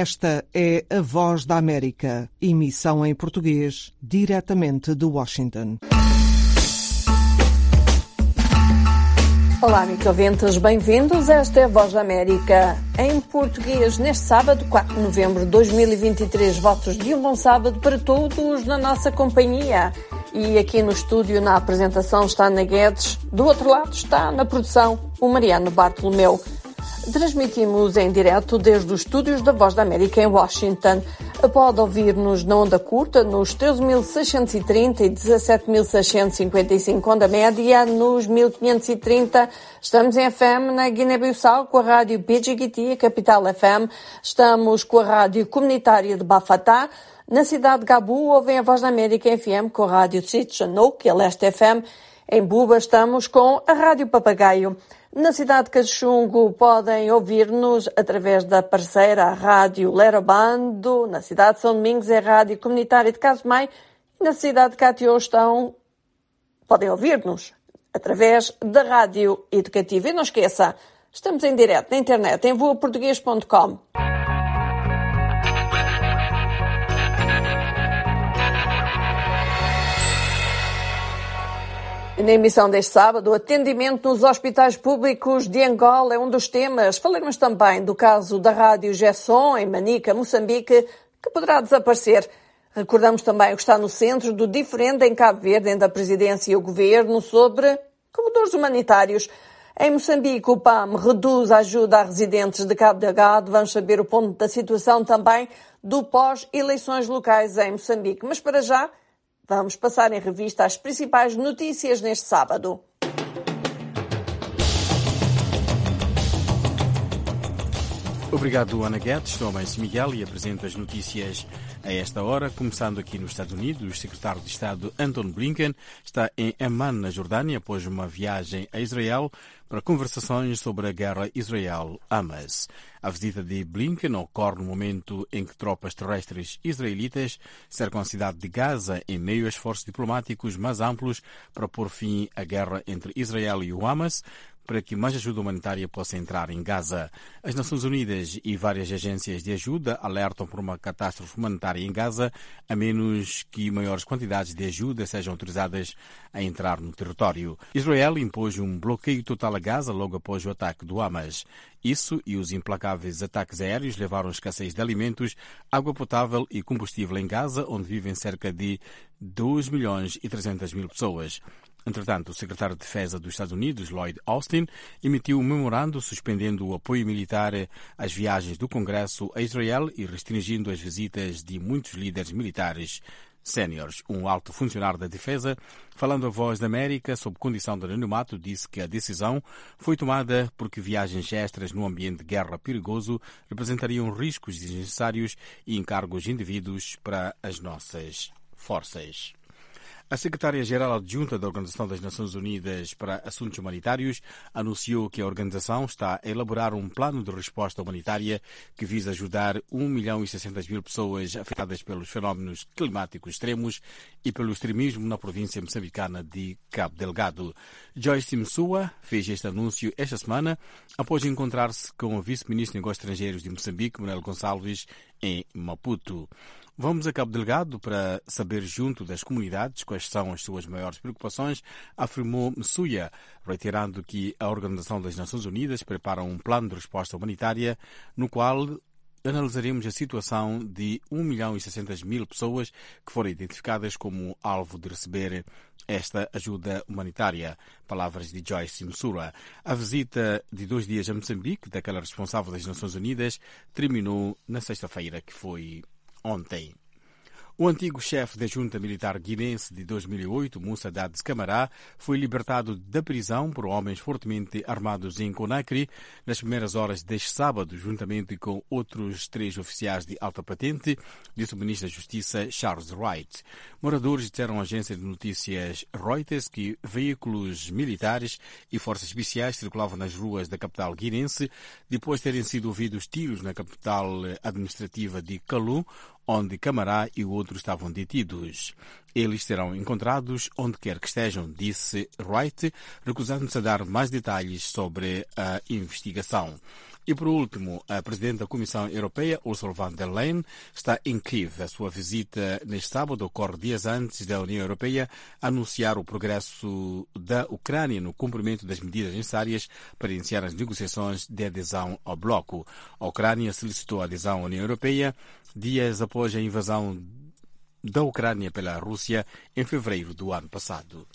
Esta é a Voz da América, emissão em português, diretamente de Washington. Olá, amigos ouvintes, bem-vindos. Esta é a Voz da América, em português, neste sábado, 4 de novembro de 2023. Votos de um bom sábado para todos na nossa companhia. E aqui no estúdio, na apresentação, está Ana Guedes. Do outro lado está, na produção, o Mariano Bartolomeu. Transmitimos em direto desde os estúdios da Voz da América em Washington. Pode ouvir-nos na onda curta, nos 13.630 e 17.655, onda média, nos 1.530. Estamos em FM na Guiné-Bissau com a rádio PGGT, a Capital FM. Estamos com a rádio comunitária de Bafatá. Na cidade de Gabu, ouvem a Voz da América em FM com a rádio Chichanouk, a Leste FM. Em Buba estamos com a rádio Papagaio. Na cidade de Caxungo podem ouvir-nos através da parceira Rádio Lerobando. Na cidade de São Domingos é a Rádio Comunitária de Casumai. E na cidade de Catió podem ouvir-nos através da Rádio Educativa. E não esqueça, estamos em direto na internet em voaportugues.com. Na emissão deste sábado, o atendimento nos hospitais públicos de Angola é um dos temas. Falaremos também do caso da Rádio Gesson, em Manica, Moçambique, que poderá desaparecer. Recordamos também o que está no centro do diferendo em Cabo Verde, entre a presidência e o governo, sobre corredores humanitários. Em Moçambique, o PAM reduz a ajuda a residentes de Cabo Delgado. Vamos saber o ponto da situação também do pós-eleições locais em Moçambique. Mas para já, vamos passar em revista as principais notícias neste sábado. Obrigado, Ana Guedes. Sou Mãe Miguel e apresento as notícias a esta hora. Começando aqui nos Estados Unidos, o secretário de Estado Antony Blinken está em Amman, na Jordânia, após uma viagem a Israel para conversações sobre a guerra Israel-Hamas. A visita de Blinken ocorre no momento em que tropas terrestres israelitas cercam a cidade de Gaza em meio a esforços diplomáticos mais amplos para pôr fim à guerra entre Israel e o Hamas, para que mais ajuda humanitária possa entrar em Gaza. As Nações Unidas e várias agências de ajuda alertam por uma catástrofe humanitária em Gaza, a menos que maiores quantidades de ajuda sejam autorizadas a entrar no território. Israel impôs um bloqueio total a Gaza logo após o ataque do Hamas. Isso e os implacáveis ataques aéreos levaram a escassez de alimentos, água potável e combustível em Gaza, onde vivem cerca de 2.300.000 pessoas. Entretanto, o secretário de Defesa dos Estados Unidos, Lloyd Austin, emitiu um memorando suspendendo o apoio militar às viagens do Congresso a Israel e restringindo as visitas de muitos líderes militares séniores. Um alto funcionário da Defesa, falando à Voz da América sob condição de anonimato, disse que a decisão foi tomada porque viagens extras no ambiente de guerra perigoso representariam riscos desnecessários e encargos indevidos para as nossas forças. A secretária-geral adjunta da Organização das Nações Unidas para Assuntos Humanitários anunciou que a organização está a elaborar um plano de resposta humanitária que visa ajudar 1.600.000 pessoas afetadas pelos fenómenos climáticos extremos e pelo extremismo na província moçambicana de Cabo Delgado. Joyce Msuwa fez este anúncio esta semana após encontrar-se com o vice-ministro de Negócios Estrangeiros de Moçambique, Manuel Gonçalves, em Maputo. Vamos a Cabo Delgado para saber junto das comunidades quais são as suas maiores preocupações, afirmou Msuya, reiterando que a Organização das Nações Unidas prepara um plano de resposta humanitária no qual analisaremos a situação de 1.600.000 pessoas que foram identificadas como alvo de receber esta ajuda humanitária. Palavras de Joyce Msuwa. A visita de 2 dias a Moçambique, daquela responsável das Nações Unidas, terminou na sexta-feira, que foi ontem. O antigo chefe da junta militar guinense de 2008, Moussa Dadis Camara, foi libertado da prisão por homens fortemente armados em Conakry nas primeiras horas deste sábado, juntamente com outros 3 oficiais de alta patente, disse o ministro da Justiça, Charles Wright. Moradores disseram à agência de notícias Reuters que veículos militares e forças especiais circulavam nas ruas da capital guinense depois de terem sido ouvidos tiros na capital administrativa de Kalou, onde Camara e o outro estavam detidos. Eles serão encontrados onde quer que estejam, disse Wright, recusando-se a dar mais detalhes sobre a investigação. E, por último, a Presidente da Comissão Europeia, Ursula von der Leyen, está em Kiev. A sua visita neste sábado ocorre dias antes da União Europeia anunciar o progresso da Ucrânia no cumprimento das medidas necessárias para iniciar as negociações de adesão ao bloco. A Ucrânia solicitou a adesão à União Europeia dias após a invasão da Ucrânia pela Rússia em fevereiro do ano passado.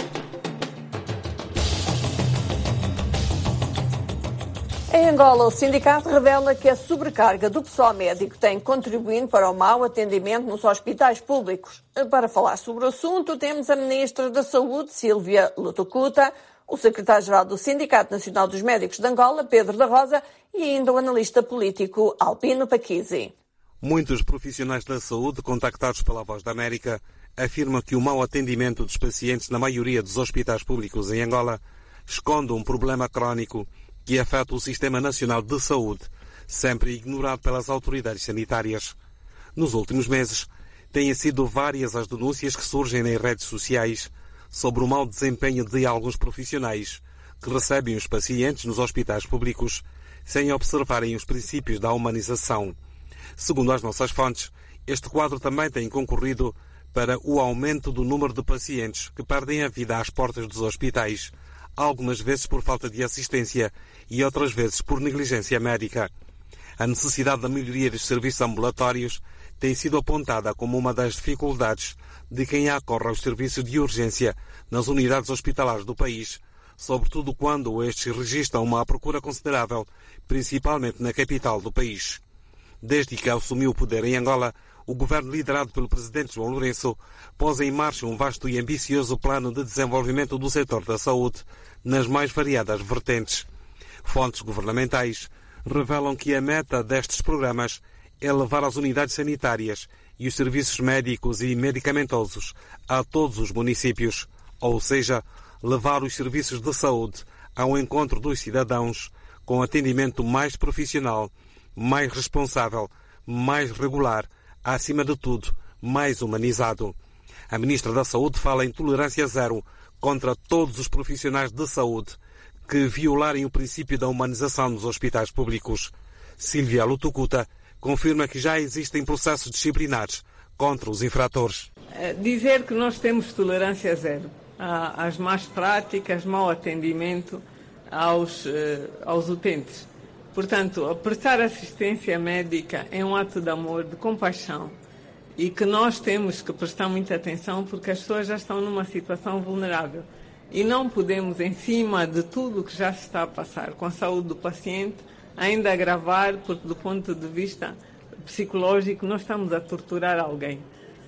Em Angola, o sindicato revela que a sobrecarga do pessoal médico tem contribuído para o mau atendimento nos hospitais públicos. Para falar sobre o assunto, temos a Ministra da Saúde, Sílvia Lutucuta, o Secretário-Geral do Sindicato Nacional dos Médicos de Angola, Pedro da Rosa, e ainda o analista político Albino Paquisi. Muitos profissionais da saúde contactados pela Voz da América afirmam que o mau atendimento dos pacientes na maioria dos hospitais públicos em Angola esconde um problema crónico que afeta o Sistema Nacional de Saúde, sempre ignorado pelas autoridades sanitárias. Nos últimos meses, têm sido várias as denúncias que surgem nas redes sociais sobre o mau desempenho de alguns profissionais que recebem os pacientes nos hospitais públicos sem observarem os princípios da humanização. Segundo as nossas fontes, este quadro também tem concorrido para o aumento do número de pacientes que perdem a vida às portas dos hospitais, algumas vezes por falta de assistência e outras vezes por negligência médica. A necessidade da melhoria dos serviços ambulatórios tem sido apontada como uma das dificuldades de quem acorre aos serviços de urgência nas unidades hospitalares do país, sobretudo quando estes registram uma procura considerável, principalmente na capital do país. Desde que assumiu o poder em Angola, o governo liderado pelo presidente João Lourenço pôs em marcha um vasto e ambicioso plano de desenvolvimento do setor da saúde nas mais variadas vertentes. Fontes governamentais revelam que a meta destes programas é levar as unidades sanitárias e os serviços médicos e medicamentosos a todos os municípios, ou seja, levar os serviços de saúde ao encontro dos cidadãos com atendimento mais profissional, mais responsável, mais regular, acima de tudo, mais humanizado. A Ministra da Saúde fala em tolerância zero contra todos os profissionais de saúde que violarem o princípio da humanização nos hospitais públicos. Sílvia Lutucuta confirma que já existem processos disciplinares contra os infratores. Dizer que nós temos tolerância zero às más práticas, mau atendimento aos utentes. Portanto, prestar assistência médica é um ato de amor, de compaixão, e que nós temos que prestar muita atenção porque as pessoas já estão numa situação vulnerável. E não podemos, em cima de tudo o que já se está a passar com a saúde do paciente, ainda agravar, porque do ponto de vista psicológico nós estamos a torturar alguém.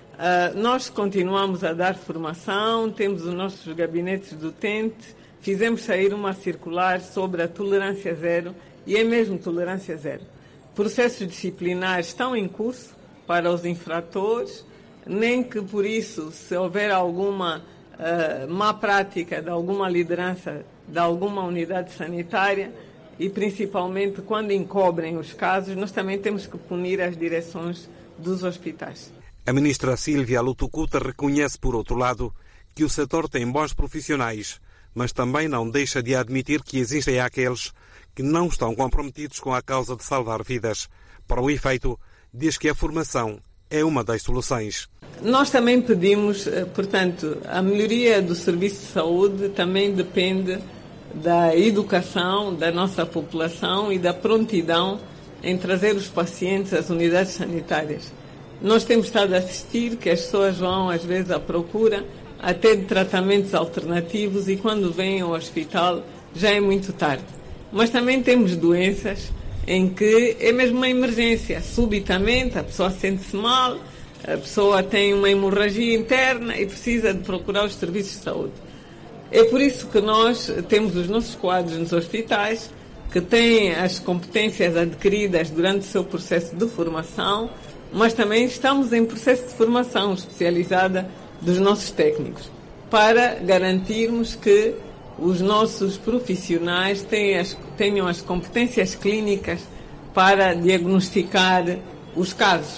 Nós continuamos a dar formação, temos os nossos gabinetes do utente, fizemos sair uma circular sobre a tolerância zero, e é mesmo tolerância zero. Processos disciplinares estão em curso para os infratores, nem que por isso, se houver alguma má prática de alguma liderança de alguma unidade sanitária, e principalmente quando encobrem os casos, nós também temos que punir as direções dos hospitais. A ministra Sílvia Lutucuta reconhece, por outro lado, que o setor tem bons profissionais, mas também não deixa de admitir que existem aqueles que não estão comprometidos com a causa de salvar vidas. Para o efeito, diz que a formação é uma das soluções. Nós também pedimos, portanto, a melhoria do serviço de saúde também depende da educação da nossa população e da prontidão em trazer os pacientes às unidades sanitárias. Nós temos estado a assistir que as pessoas vão, às vezes, à procura até de tratamentos alternativos e quando vêm ao hospital já é muito tarde. Mas também temos doenças em que é mesmo uma emergência. Subitamente a pessoa sente-se mal, a pessoa tem uma hemorragia interna e precisa de procurar os serviços de saúde. É por isso que nós temos os nossos quadros nos hospitais, que têm as competências adquiridas durante o seu processo de formação, mas também estamos em processo de formação especializada dos nossos técnicos, para garantirmos que os nossos profissionais tenham as competências clínicas para diagnosticar os casos.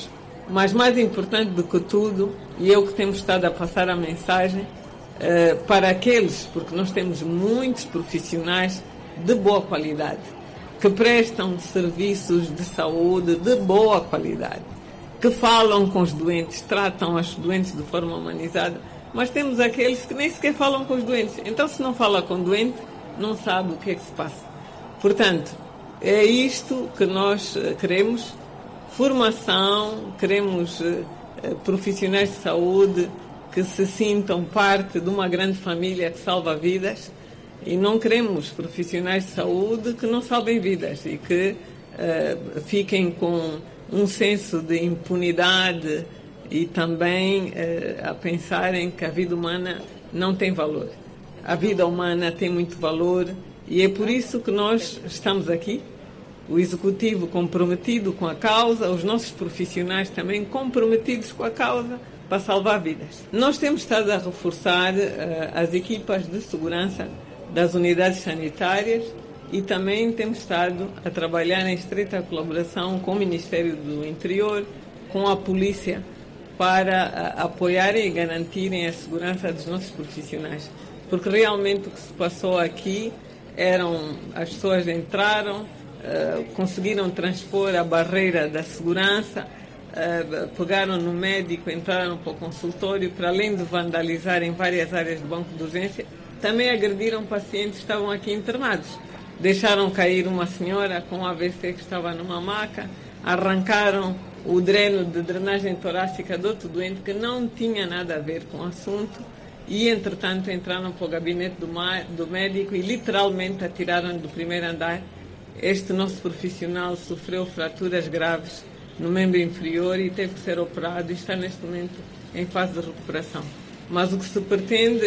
Mas mais importante do que tudo, e eu que temos estado a passar a mensagem para aqueles, porque nós temos muitos profissionais de boa qualidade, que prestam serviços de saúde de boa qualidade, que falam com os doentes, tratam os doentes de forma humanizada, mas temos aqueles que nem sequer falam com os doentes. Então, se não fala com o doente, não sabe o que é que se passa. Portanto, é isto que nós queremos, formação, queremos profissionais de saúde que se sintam parte de uma grande família que salva vidas, e não queremos profissionais de saúde que não salvem vidas e que fiquem com um senso de impunidade e também a pensarem que a vida humana não tem valor. A vida humana tem muito valor e é por isso que nós estamos aqui, o Executivo comprometido com a causa, os nossos profissionais também comprometidos com a causa para salvar vidas. Nós temos estado a reforçar as equipas de segurança das unidades sanitárias e também temos estado a trabalhar em estreita colaboração com o Ministério do Interior, com a Polícia, para apoiarem e garantirem a segurança dos nossos profissionais. Porque realmente o que se passou aqui as pessoas entraram, conseguiram transpor a barreira da segurança, pegaram no médico, entraram para o consultório, para além de vandalizarem várias áreas do banco de urgência, também agrediram pacientes que estavam aqui internados. Deixaram cair uma senhora com AVC que estava numa maca, arrancaram o dreno de drenagem torácica de outro doente que não tinha nada a ver com o assunto e, entretanto, entraram para o gabinete do médico e literalmente atiraram do primeiro andar. Este nosso profissional sofreu fraturas graves no membro inferior e teve que ser operado e está neste momento em fase de recuperação. Mas o que se pretende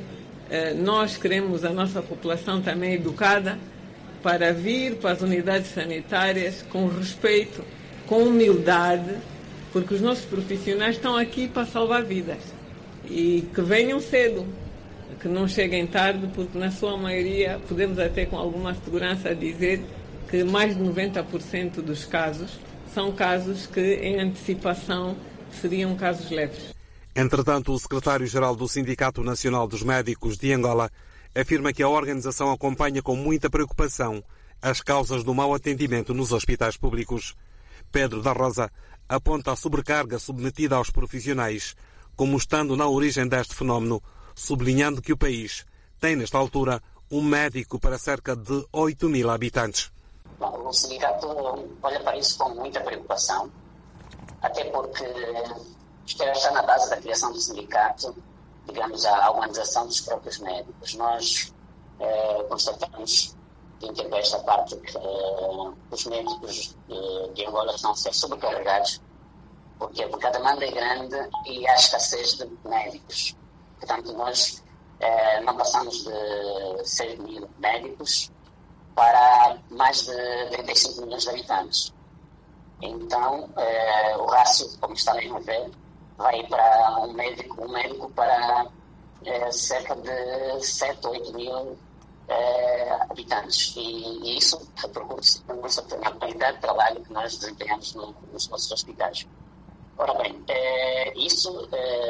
nós queremos a nossa população também educada para vir para as unidades sanitárias com respeito, com humildade, porque os nossos profissionais estão aqui para salvar vidas. E que venham cedo, que não cheguem tarde, porque na sua maioria podemos até com alguma segurança dizer que mais de 90% dos casos são casos que em antecipação seriam casos leves. Entretanto, o secretário-geral do Sindicato Nacional dos Médicos de Angola afirma que a organização acompanha com muita preocupação as causas do mau atendimento nos hospitais públicos. Pedro da Rosa aponta a sobrecarga submetida aos profissionais como estando na origem deste fenómeno, sublinhando que o país tem, nesta altura, um médico para cerca de 8.000 habitantes. Bom, o sindicato olha para isso com muita preocupação, até porque está na base da criação do sindicato, digamos, a humanização dos próprios médicos. Nós constatamos, entendo esta parte, que os médicos de Angola estão a ser sobrecarregados, porque a demanda é grande e há escassez de médicos. Portanto, nós não passamos de 6.000 médicos para mais de 35 milhões de habitantes. Então, o rácio, como está mesmo a ver, vai para um médico para cerca de 7 ou 8 mil habitantes. E isso repercute na qualidade de trabalho que nós desempenhamos nos nossos hospitais. Ora bem, isso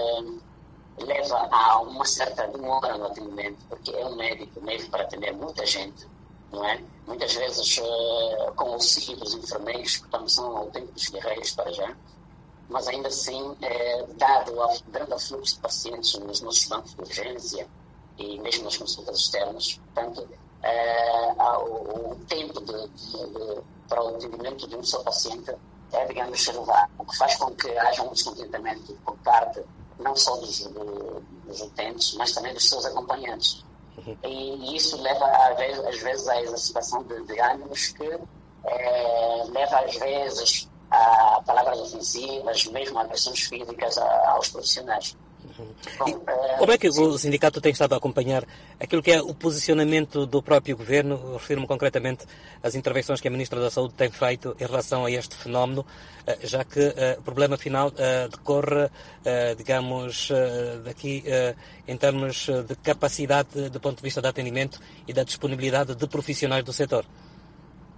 leva a uma certa demora no atendimento, porque é um médico mesmo para atender muita gente, não é? Muitas vezes com o auxílio dos enfermeiros, que também são autênticos guerreiros para já, mas ainda assim, dado o grande afluxo de pacientes nos nossos bancos de urgência e mesmo nas consultas externas, portanto, o tempo para o atendimento de um só paciente digamos, elevado, o que faz com que haja um descontentamento por parte não só dos utentes, mas também dos seus acompanhantes. E isso leva, às vezes, à exacerbação de ânimos que leva, às vezes, a palavras ofensivas, mesmo a agressões físicas aos profissionais. Como é que o sindicato tem estado a acompanhar aquilo que é o posicionamento do próprio governo? Refiro-me concretamente às intervenções que a Ministra da Saúde tem feito em relação a este fenómeno, já que o problema final decorre, digamos, daqui em termos de capacidade do ponto de vista de atendimento e da disponibilidade de profissionais do setor.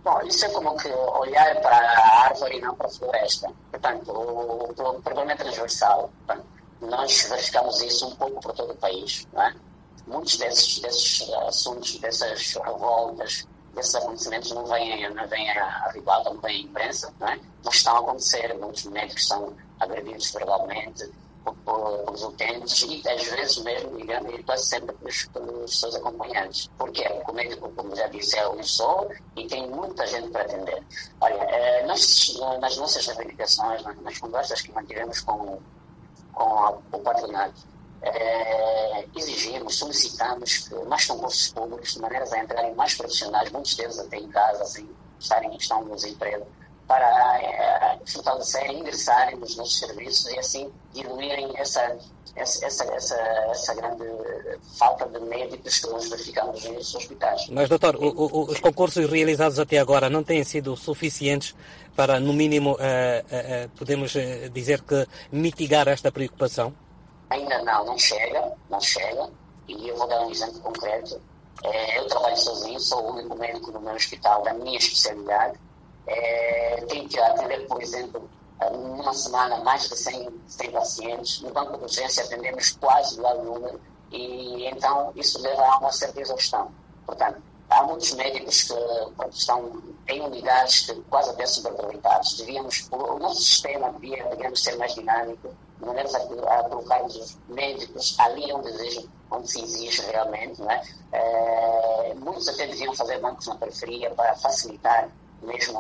Bom, isso é como que olhar para a árvore e não para a floresta. Portanto, o problema é transversal. Portanto, nós verificamos isso um pouco por todo o país, não é? Muitos desses assuntos, dessas revoltas, desses acontecimentos não vêm à ribalta, não vêm à imprensa, não é? Mas estão a acontecer. Muitos médicos são agredidos verbalmente pelos utentes e às vezes mesmo, digamos, e quase sempre pelos seus acompanhantes. Porque o médico, como já disse, é um só e tem muita gente para atender. Olha, nas nossas reivindicações, nas conversas que mantivemos com o patronato, exigimos, solicitamos mais concursos públicos de maneiras a entrarem mais profissionais, muitos deles até em casa, assim, estão no desemprego, para fortalecerem, ingressarem nos nossos serviços e assim diluírem essa grande falta de médicos que nós verificamos nos hospitais. Mas, doutor, os concursos realizados até agora não têm sido suficientes para, no mínimo, podemos dizer que mitigar esta preocupação? Ainda não chega. E eu vou dar um exemplo concreto. Eu trabalho sozinho, sou o único médico no meu hospital da minha especialidade. Tenho que atender, por exemplo, numa semana mais de 100 pacientes. No banco de urgência atendemos quase o número e então isso leva a uma certa exaustão. Portanto, há muitos médicos que estão em unidades que quase até superaproveitados. O nosso sistema devia, digamos, ser mais dinâmico, de maneira a colocarmos os médicos ali onde se exige realmente, não é? Muitos até deviam fazer bancos na periferia para facilitar mesmo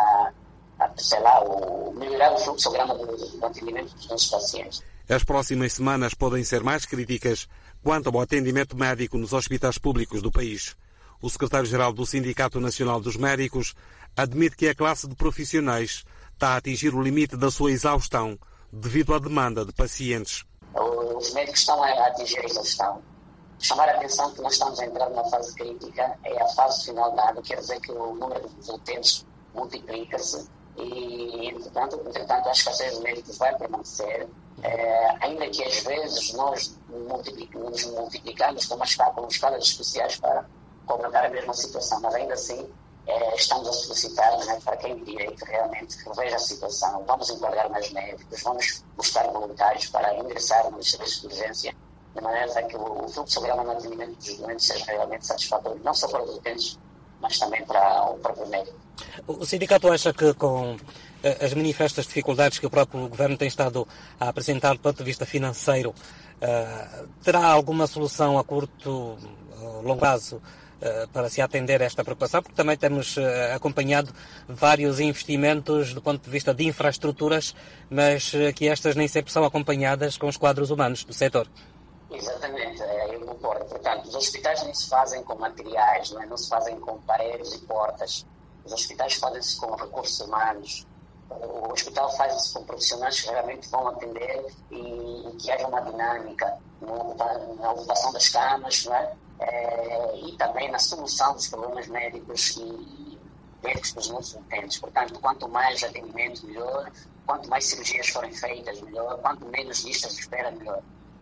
melhorar o fluxograma do atendimento dos nossos pacientes. As próximas semanas podem ser mais críticas quanto ao atendimento médico nos hospitais públicos do país. O secretário-geral do Sindicato Nacional dos Médicos admite que a classe de profissionais está a atingir o limite da sua exaustão devido à demanda de pacientes. Os médicos estão a atingir a exaustão. Chamar a atenção que nós estamos a entrar numa fase crítica, é a fase final da ano, quer dizer que o número de utentes multiplica-se e, entretanto, a escassez de médicos vai permanecer, ainda que às vezes nós nos multiplicamos com escalas especiais para combater a mesma situação, mas ainda assim estamos a solicitar, né, para quem de direito realmente que reveja a situação. Vamos enquadrar mais médicos, vamos buscar voluntários para ingressar nos serviços de urgência, de maneira a que o fluxograma no atendimento dos doentes seja realmente satisfatório, não só para os utentes, mas também para o próprio médico. O sindicato acha que com as manifestas dificuldades que o próprio governo tem estado a apresentar do ponto de vista financeiro, terá alguma solução a curto ou longo prazo para se atender a esta preocupação? Porque também temos acompanhado vários investimentos do ponto de vista de infraestruturas, mas que estas nem sempre são acompanhadas com os quadros humanos do setor. Exatamente, eu concordo. Portanto, os hospitais não se fazem com materiais, não se fazem com paredes e portas. Os hospitais fazem-se com recursos humanos. O hospital faz-se com profissionais que realmente vão atender e que haja uma dinâmica na ocupação das camas, não é? E também na solução dos problemas médicos e médicos dos nossos utentes. Portanto, quanto mais atendimento, melhor. Quanto mais cirurgias forem feitas, melhor. Quanto menos listas de espera, melhor.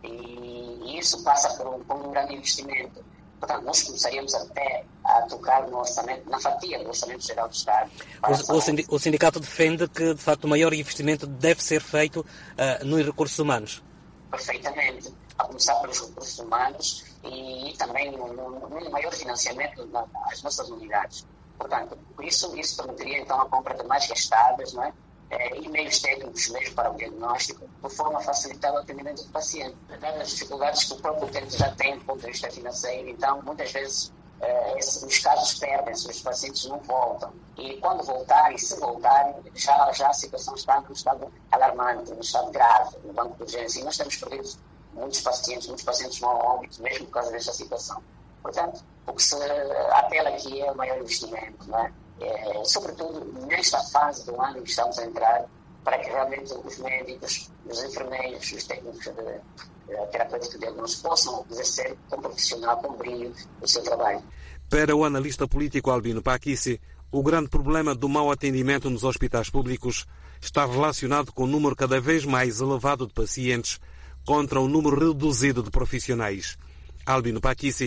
E isso passa por um grande investimento. Portanto, nós começaríamos até a tocar no orçamento, na fatia do Orçamento Geral do Estado. O sindicato defende que, de facto, o maior investimento deve ser feito nos recursos humanos. Perfeitamente. A começar pelos recursos humanos e também no maior financiamento das nossas unidades. Portanto, isso permitiria então a compra de mais gastadas, não é? E meios técnicos mesmo para o diagnóstico, de forma a facilitar o atendimento do paciente. Dadas as dificuldades que o próprio utente já tem do ponto de vista financeiro, então muitas vezes os casos perdem-se, os pacientes não voltam. E quando voltarem, se voltarem, já a situação está num estado alarmante, num estado grave, no banco de urgência. E nós temos perdido muitos pacientes vão ao óbito, mesmo por causa desta situação. Portanto, o que se apela aqui é o maior investimento, não é? Sobretudo nesta fase do ano em que estamos a entrar, para que realmente os médicos, os enfermeiros, os técnicos de terapêutica de diagnóstico possam exercer com profissional, com brilho, o seu trabalho. Para o analista político Albino Paquici, o grande problema do mau atendimento nos hospitais públicos está relacionado com o número cada vez mais elevado de pacientes contra um número reduzido de profissionais. Albino Paquici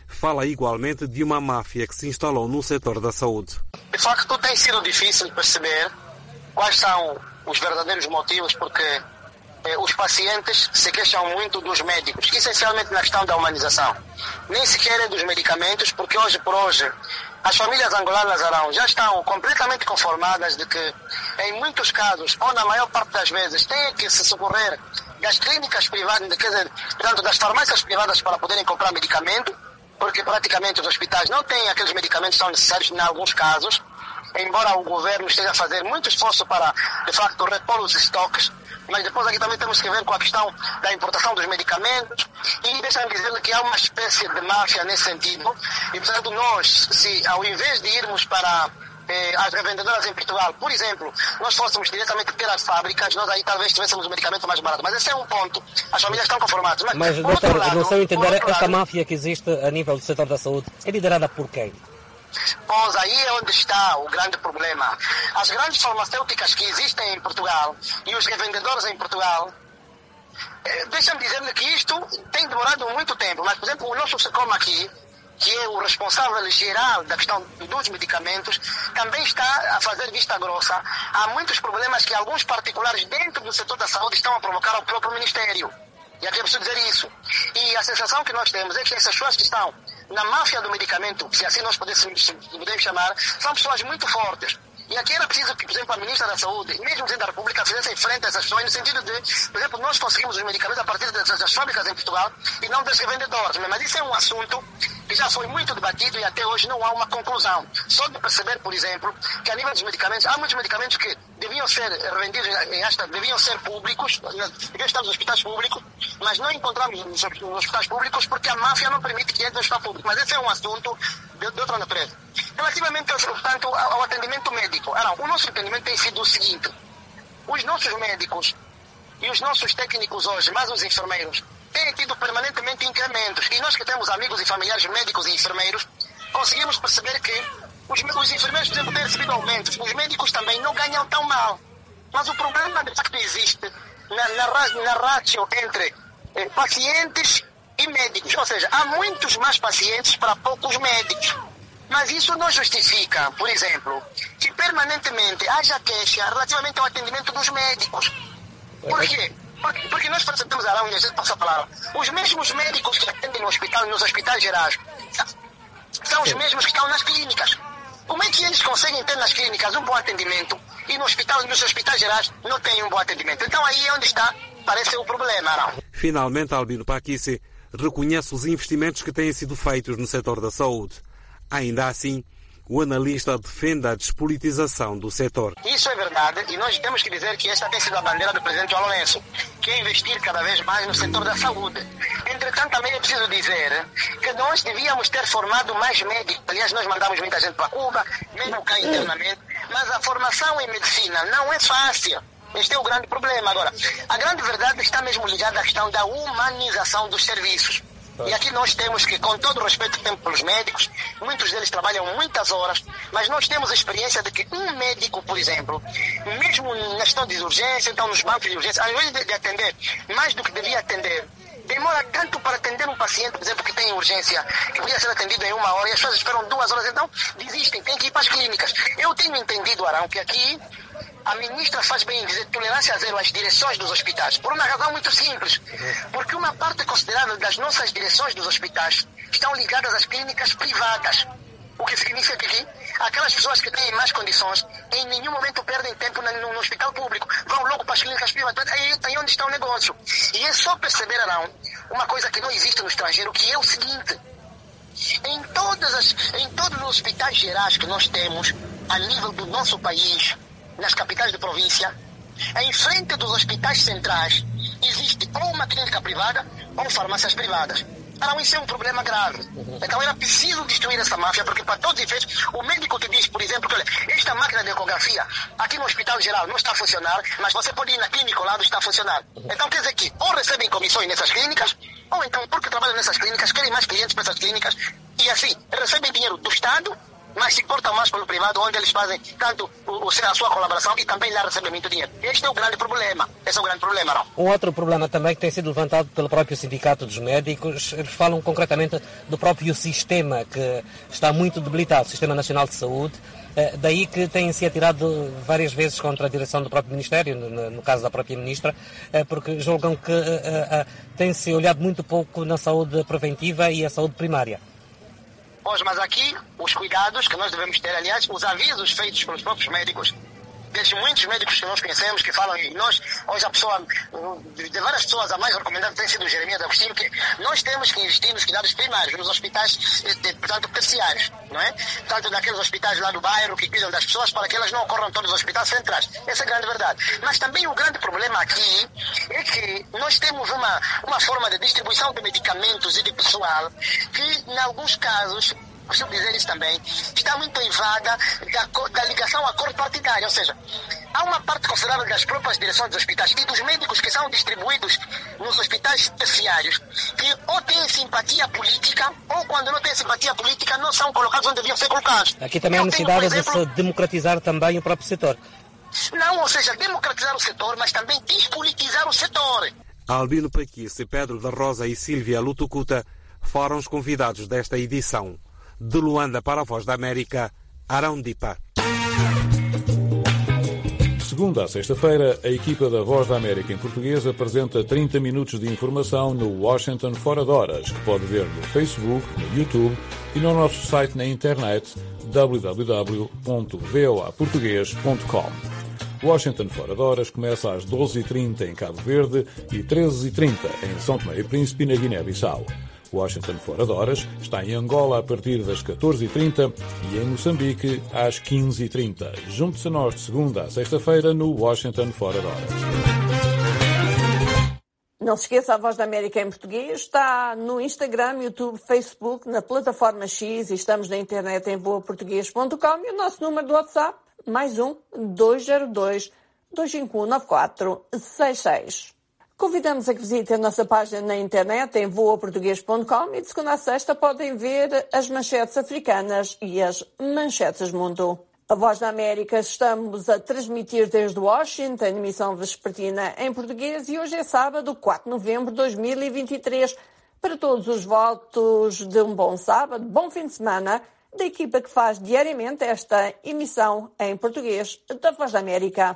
fala igualmente de uma máfia que se instalou no setor da saúde. De facto, tem sido difícil perceber quais são os verdadeiros motivos porque os pacientes se queixam muito dos médicos, essencialmente na questão da humanização. Nem sequer é dos medicamentos, porque hoje por hoje as famílias angolanas, Arão, já estão completamente conformadas de que, em muitos casos, ou na maior parte das vezes, têm que se socorrer das clínicas privadas, quer dizer, portanto, das farmácias privadas para poderem comprar medicamento, porque praticamente os hospitais não têm aqueles medicamentos que são necessários em alguns casos, embora o governo esteja a fazer muito esforço para, de facto, repor os estoques. Mas depois aqui também temos que ver com a questão da importação dos medicamentos e deixa-me dizer que há uma espécie de máfia nesse sentido e, portanto, nós, se ao invés de irmos para as revendedoras em Portugal, por exemplo, nós fôssemos diretamente ter as fábricas, nós aí talvez tivéssemos o medicamento mais barato. Mas esse é um ponto. As famílias estão conformadas. Mas doutor, no seu entender, esta máfia que existe a nível do setor da saúde é liderada por quem? Pois aí é onde está o grande problema. As grandes farmacêuticas que existem em Portugal e os revendedores em Portugal, deixa-me dizer-lhe que isto tem demorado muito tempo, mas, por exemplo, o nosso SECOM aqui, que é o responsável geral da questão dos medicamentos, também está a fazer vista grossa. Há muitos problemas que alguns particulares dentro do setor da saúde estão a provocar ao próprio Ministério. E aqui é preciso dizer isso. E a sensação que nós temos é que essas pessoas que estão na máfia do medicamento, se assim nós podemos chamar, são pessoas muito fortes. E aqui era preciso que, por exemplo, a ministra da Saúde, mesmo o presidente da República, fizessem frente a essas pessoas, no sentido de, por exemplo, nós conseguimos os medicamentos a partir das fábricas em Portugal e não das revendedoras. Mas isso é um assunto que já foi muito debatido e até hoje não há uma conclusão. Só de perceber, por exemplo, que a nível dos medicamentos, há muitos medicamentos que deviam ser revendidos, deviam ser públicos, deviam estar nos hospitais públicos, mas não encontramos nos hospitais públicos porque a máfia não permite que entre no hospital público. Mas esse é um assunto de outra natureza. Relativamente, portanto, ao atendimento médico, o nosso entendimento tem sido o seguinte: os nossos médicos e os nossos técnicos hoje, mais os enfermeiros, têm tido permanentemente incrementos. E nós que temos amigos e familiares médicos e enfermeiros, conseguimos perceber que os enfermeiros, por exemplo, têm recebido aumentos. Os médicos também não ganham tão mal. Mas o problema, de facto, existe na ratio entre pacientes e médicos. Ou seja, há muitos mais pacientes para poucos médicos. Mas isso não justifica, por exemplo, que permanentemente haja queixa relativamente ao atendimento dos médicos. Por quê? Porque nós percebemos, Arão, e a gente passa a palavra, os mesmos médicos que atendem no hospital, nos hospitais gerais, são os mesmos que estão nas clínicas. Como é que eles conseguem ter nas clínicas um bom atendimento e nos hospitais gerais não têm um bom atendimento? Então aí é onde está, parece o problema, Arão. Finalmente, Albino Paquice reconhece os investimentos que têm sido feitos no setor da saúde. Ainda assim, o analista defende a despolitização do setor. Isso é verdade e nós temos que dizer que esta tem sido a bandeira do presidente João Lourenço, que é investir cada vez mais no setor da saúde. Entretanto, também é preciso dizer que nós devíamos ter formado mais médicos. Aliás, nós mandamos muita gente para Cuba, mesmo cá internamente, mas a formação em medicina não é fácil. Este é o grande problema. Agora, a grande verdade está mesmo ligada à questão da humanização dos serviços. E aqui nós temos que, com todo o respeito que temos pelos médicos, muitos deles trabalham muitas horas, mas nós temos a experiência de que um médico, por exemplo, mesmo na questão de urgência, então nos bancos de urgência, ao invés de atender mais do que devia atender, demora tanto para atender um paciente, por exemplo, que tem urgência, que podia ser atendido em 1 hora, e as pessoas esperam 2 horas, então desistem, tem que ir para as clínicas. Eu tenho entendido, Arão, que aqui a ministra faz bem em dizer tolerância zero às direções dos hospitais, por uma razão muito simples. Porque uma parte considerável das nossas direções dos hospitais estão ligadas às clínicas privadas. O que significa que aquelas pessoas que têm mais condições em nenhum momento perdem tempo no hospital público, vão logo para as clínicas privadas. Aí onde está o negócio. E é só perceber, Arão, uma coisa que não existe no estrangeiro, que é o seguinte: em todos os hospitais gerais que nós temos a nível do nosso país, nas capitais de província, em frente dos hospitais centrais, existe ou uma clínica privada ou farmácias privadas. Então isso é um problema grave. Então era preciso destruir essa máfia, porque para todos os efeitos, o médico te diz, por exemplo, que olha, esta máquina de ecografia aqui no hospital geral não está a funcionar, mas você pode ir na clínica ao lado e está a funcionar. Então quer dizer que ou recebem comissões nessas clínicas, ou então porque trabalham nessas clínicas, querem mais clientes para essas clínicas, e assim recebem dinheiro do Estado mas se importam mais pelo privado, onde eles fazem tanto a sua colaboração e também lá recebem muito dinheiro. Este é o grande problema. Esse é o grande problema, não? Um outro problema também que tem sido levantado pelo próprio Sindicato dos Médicos, eles falam concretamente do próprio sistema que está muito debilitado, o Sistema Nacional de Saúde. Daí que tem-se atirado várias vezes contra a direção do próprio Ministério, no caso da própria Ministra, porque julgam que tem-se olhado muito pouco na saúde preventiva e a saúde primária. Pois, mas aqui, os cuidados que nós devemos ter, aliás, os avisos feitos pelos próprios médicos, desde muitos médicos que nós conhecemos, que falam, e nós, hoje a pessoa, de várias pessoas, a mais recomendada tem sido o Jeremias Agostinho, que nós temos que investir nos cuidados primários, nos hospitais, portanto, terciários, não é? Tanto naqueles hospitais lá do bairro que cuidam das pessoas, para que elas não ocorram todos os hospitais centrais. Essa é a grande verdade. Mas também o grande problema aqui é que nós temos uma forma de distribuição de medicamentos e de pessoal que, em alguns casos, costumo dizer isso também, está muito invada da ligação à cor partidária, ou seja, há uma parte considerável das próprias direções dos hospitais e dos médicos que são distribuídos nos hospitais terciários que ou têm simpatia política ou, quando não têm simpatia política, não são colocados onde deviam ser colocados. Aqui também há necessidade de se democratizar também o próprio setor. Não, ou seja, democratizar o setor, mas também despolitizar o setor. Albino Paquice, Pedro da Rosa e Sílvia Lutucuta foram os convidados desta edição. De Luanda para a Voz da América, Arão Dipa. Segunda a sexta-feira, a equipa da Voz da América em português apresenta 30 minutos de informação no Washington Fora de Horas, que pode ver no Facebook, no YouTube e no nosso site na internet www.voaportugues.com. Washington Fora de Horas começa às 12h30 em Cabo Verde e 13h30 em São Tomé e Príncipe, na Guiné-Bissau. Washington Fora de Horas está em Angola a partir das 14h30 e em Moçambique às 15h30. Junte-se a nós de segunda a sexta-feira no Washington Fora de Horas. Não se esqueça, a Voz da América em português está no Instagram, YouTube, Facebook, na plataforma X e estamos na internet em voaportugues.com e o nosso número do WhatsApp, +1 202 251 9466. Convidamos a que visitem a nossa página na internet em voaportugues.com e de segunda a sexta podem ver as manchetes africanas e as manchetes mundo. A Voz da América estamos a transmitir desde Washington, emissão vespertina em português, e hoje é sábado, 4 de novembro de 2023. Para todos os votos de um bom sábado, bom fim de semana, da equipa que faz diariamente esta emissão em português da Voz da América.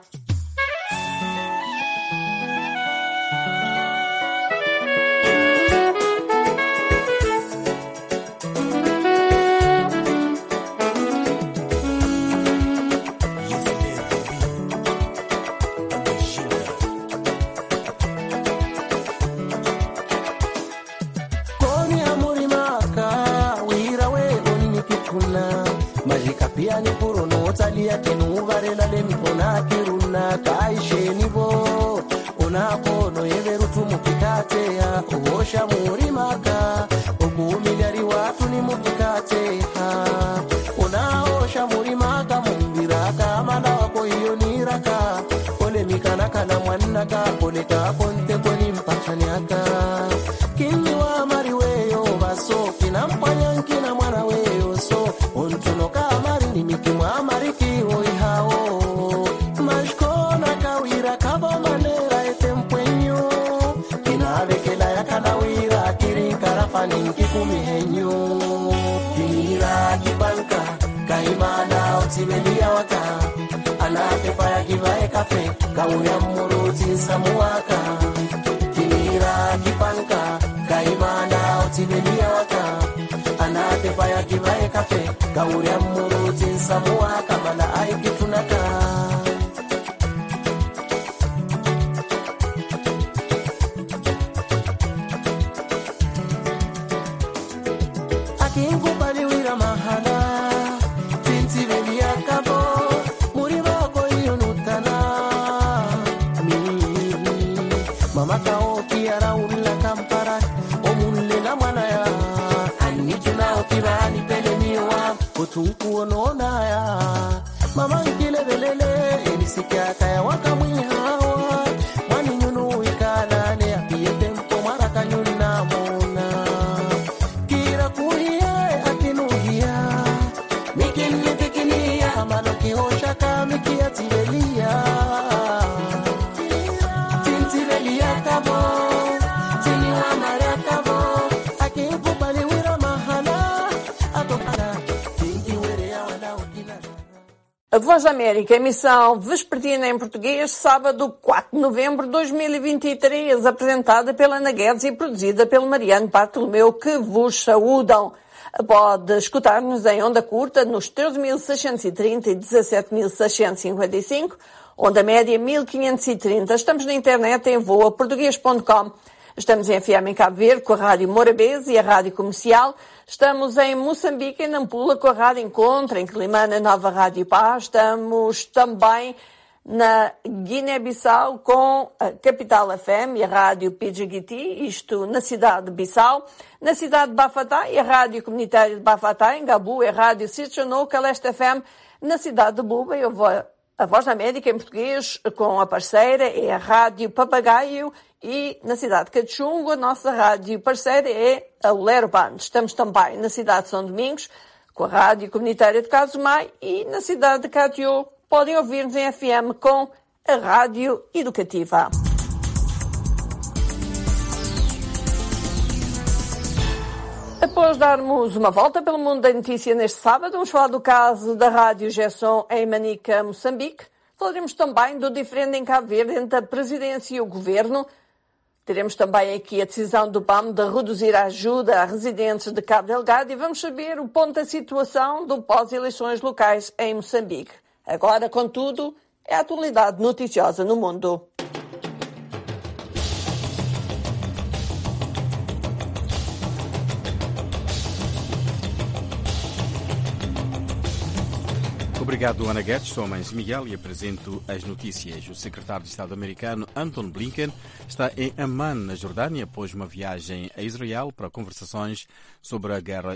Making A Voz da América, emissão vespertina em português, sábado 4 de novembro de 2023, apresentada pela Ana Guedes e produzida pelo Mariano Bartolomeu, que vos saúdam. Pode escutar-nos em onda curta nos 13.630 e 17.655, onda média 1.530. Estamos na internet em voaportuguês.com. Estamos em FM em Cabo Verde com a Rádio Morabeza e a Rádio Comercial. Estamos em Moçambique, em Nampula, com a Rádio Encontro, em Climana, Nova Rádio Paz. Estamos também na Guiné-Bissau com a Capital FM e a Rádio Pidgiguiti, isto na cidade de Bissau. Na cidade de Bafatá e a Rádio Comunitária de Bafatá, em Gabu, é a Rádio Sitchanou, Leste FM. Na cidade de Buba, a Voz da América em português, com a parceira, é a Rádio Papagaio. E na cidade de Cachungo, a nossa rádio parceira é a Lero Band. Estamos também na cidade de São Domingos, com a Rádio Comunitária de Casumai, e na cidade de Catió podem ouvir-nos em FM com a Rádio Educativa. Após darmos uma volta pelo mundo da notícia neste sábado, vamos falar do caso da Rádio Gesson em Manica, Moçambique. Falaremos também do diferendo em Cabo Verde entre a presidência e o governo. Teremos também aqui a decisão do BAM de reduzir a ajuda a residentes de Cabo Delgado e vamos saber o ponto da situação do pós-eleições locais em Moçambique. Agora, contudo, é a atualidade noticiosa no mundo. Obrigado, Ana Guedes. Sou a Mães Miguel e apresento as notícias. O secretário de Estado americano, Antony Blinken, está em Amman, na Jordânia, após uma viagem a Israel para conversações sobre a guerra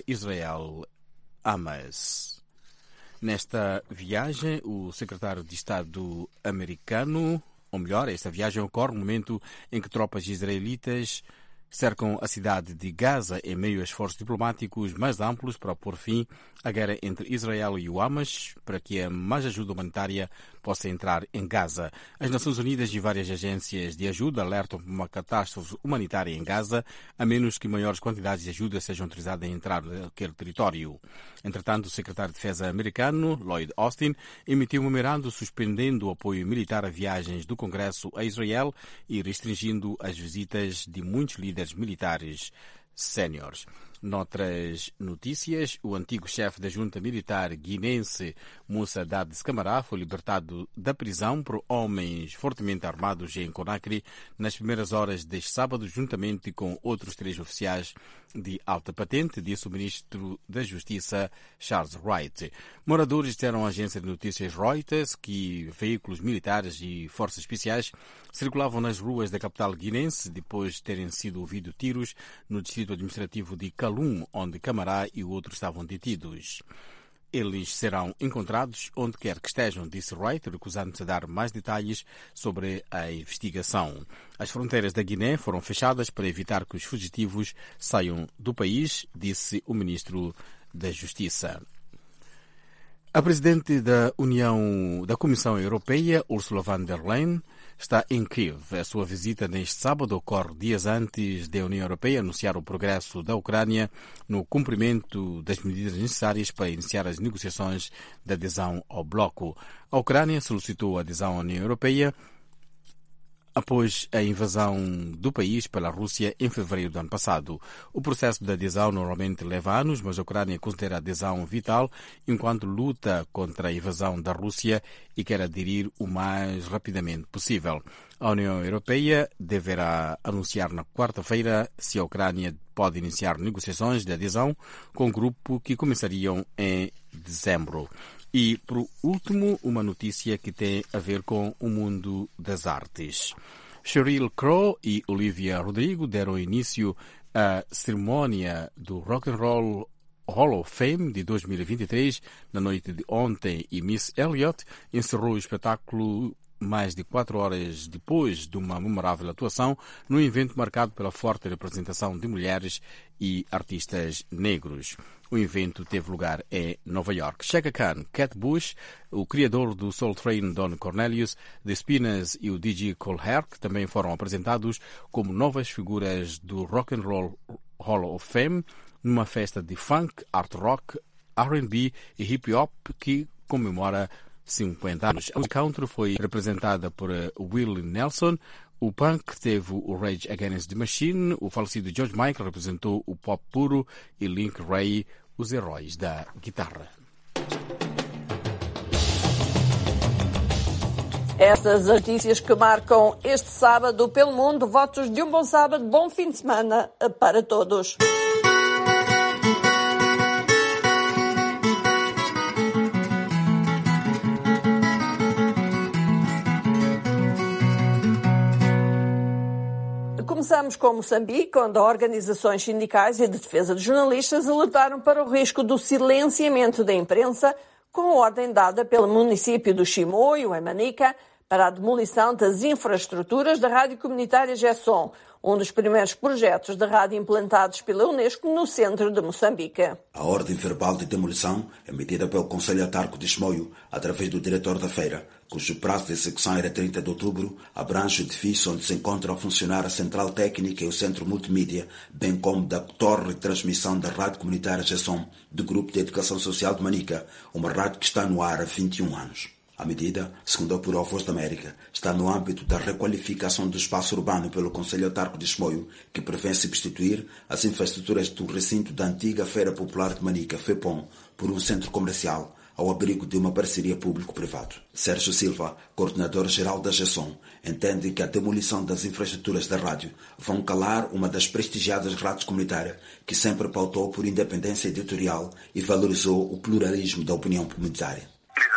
Israel-Hamas. Nesta viagem, o secretário de Estado americano, ou melhor, esta viagem ocorre no momento em que tropas israelitas cercam a cidade de Gaza em meio a esforços diplomáticos mais amplos para pôr fim à guerra entre Israel e o Hamas, para que a mais ajuda humanitária possa entrar em Gaza. As Nações Unidas e várias agências de ajuda alertam por uma catástrofe humanitária em Gaza, a menos que maiores quantidades de ajuda sejam autorizadas a entrar naquele território. Entretanto, o secretário de Defesa americano, Lloyd Austin, emitiu um memorando suspendendo o apoio militar a viagens do Congresso a Israel e restringindo as visitas de muitos líderes militares séniores. Noutras notícias, o antigo chefe da junta militar guinense, Moussa Dadis Camara, foi libertado da prisão por homens fortemente armados em Conakry nas primeiras horas deste sábado, juntamente com outros 3 oficiais de alta patente, disse o ministro da Justiça, Charles Wright. Moradores disseram à agência de notícias Reuters que veículos militares e forças especiais circulavam nas ruas da capital guinense depois de terem sido ouvidos tiros no distrito administrativo de Kaloum, onde Camara e o outro estavam detidos. Eles serão encontrados onde quer que estejam, disse Wright, recusando-se a dar mais detalhes sobre a investigação. As fronteiras da Guiné foram fechadas para evitar que os fugitivos saiam do país, disse o ministro da Justiça. A presidente da Comissão Europeia, Ursula von der Leyen, está em Kiev. A sua visita neste sábado ocorre dias antes da União Europeia anunciar o progresso da Ucrânia no cumprimento das medidas necessárias para iniciar as negociações de adesão ao bloco. A Ucrânia solicitou a adesão à União Europeia após a invasão do país pela Rússia em fevereiro do ano passado. O processo de adesão normalmente leva anos, mas a Ucrânia considera a adesão vital enquanto luta contra a invasão da Rússia e quer aderir o mais rapidamente possível. A União Europeia deverá anunciar na quarta-feira se a Ucrânia pode iniciar negociações de adesão com o grupo que começariam em dezembro. E, por último, uma notícia que tem a ver com o mundo das artes. Sheryl Crow e Olivia Rodrigo deram início à cerimónia do Rock and Roll Hall of Fame de 2023 na noite de ontem e Miss Elliott encerrou o espetáculo mais de 4 horas depois de uma memorável atuação num evento marcado pela forte representação de mulheres e artistas negros. O evento teve lugar em Nova York. Chaka Khan, Kate Bush, o criador do Soul Train Don Cornelius, The Spinners e o DJ Cole Herc também foram apresentados como novas figuras do Rock and Roll Hall of Fame numa festa de funk, art rock, R&B e hip hop que comemora 50 anos. A música country foi representada por Willie Nelson. O punk teve o Rage Against the Machine. O falecido George Michael representou o pop puro e Link Ray, os heróis da guitarra. Estas notícias que marcam este sábado pelo mundo. Votos de um bom sábado, bom fim de semana para todos. Começamos com Moçambique, onde organizações sindicais e de defesa de jornalistas alertaram para o risco do silenciamento da imprensa com a ordem dada pelo município do Chimoio, em Manica, para a demolição das infraestruturas da rádio comunitária GESOM, um dos primeiros projetos de rádio implantados pela Unesco no centro de Moçambique. A ordem verbal de demolição, emitida pelo Conselho Autarco de Chimoio, através do diretor da feira, cujo prazo de execução era 30 de outubro, abrange o edifício onde se encontra a funcionar a central técnica e o centro multimídia, bem como da torre de transmissão da rádio comunitária GESOM, do Grupo de Educação Social de Manica, uma rádio que está no ar há 21 anos. A medida, segundo apurou a Voz da América, está no âmbito da requalificação do espaço urbano pelo Conselho Autarco de Chimoio, que prevê substituir as infraestruturas do recinto da antiga Feira Popular de Manica, FEPOM, por um centro comercial, ao abrigo de uma parceria público-privado. Sérgio Silva, coordenador-geral da GESOM, entende que a demolição das infraestruturas da rádio vão calar uma das prestigiadas rádios comunitárias que sempre pautou por independência editorial e valorizou o pluralismo da opinião comunitária.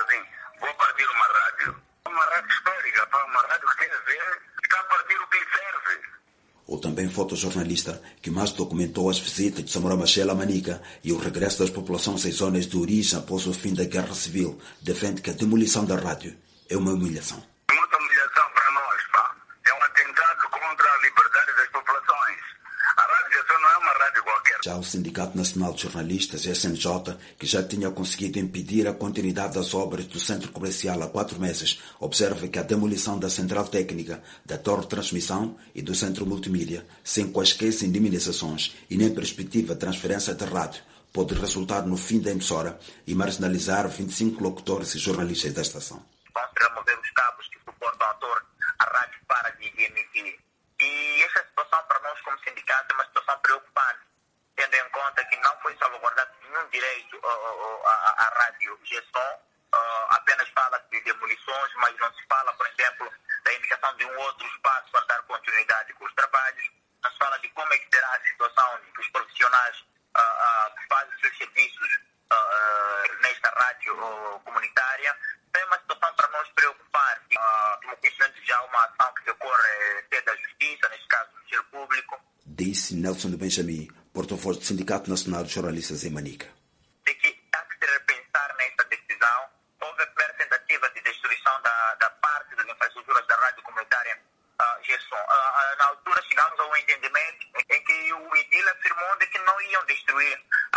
O também fotojornalista que mais documentou as visitas de Samora Machel a Manica e o regresso das populações às zonas de origem após o fim da Guerra Civil, defende que a demolição da rádio é uma humilhação. É muita humilhação para nós, pá. É um atentado contra a liberdade das populações. A rádio GESOM não é uma rádio qualquer. Já o Sindicato Nacional de Jornalistas, SNJ, que já tinha conseguido impedir a continuidade das obras do centro comercial há 4 meses, observa que a demolição da central técnica, da torre de transmissão e do centro multimídia, sem quaisquer indemnizações e nem perspectiva de transferência de rádio, pode resultar no fim da emissora e marginalizar 25 locutores e jornalistas da estação. Vamos remover os cabos que suportam a rádio para de emitir. E essa situação para nós como sindicato é uma situação preocupante, tendo em conta que não foi salvaguardado nenhum direito à rádio GESOM. Apenas fala de demolições, mas não se fala, por exemplo, da indicação de um outro espaço para dar continuidade com os trabalhos. Não se fala de como é que será a situação dos profissionais que fazem seus serviços nesta rádio comunitária. É uma situação para nós preocupante. Temos conhecimento já uma ação que decorre da Justiça, neste caso do Ministério Público. Disse Nelson de Benjamin, porta-voz do Sindicato Nacional de Jornalistas em Manica. De que há que se repensar nesta decisão. Houve a primeira tentativa de destruição da parte das infraestruturas da rádio comunitária GESOM. Na altura chegamos a um entendimento em que o IDIL afirmou de que não iam destruir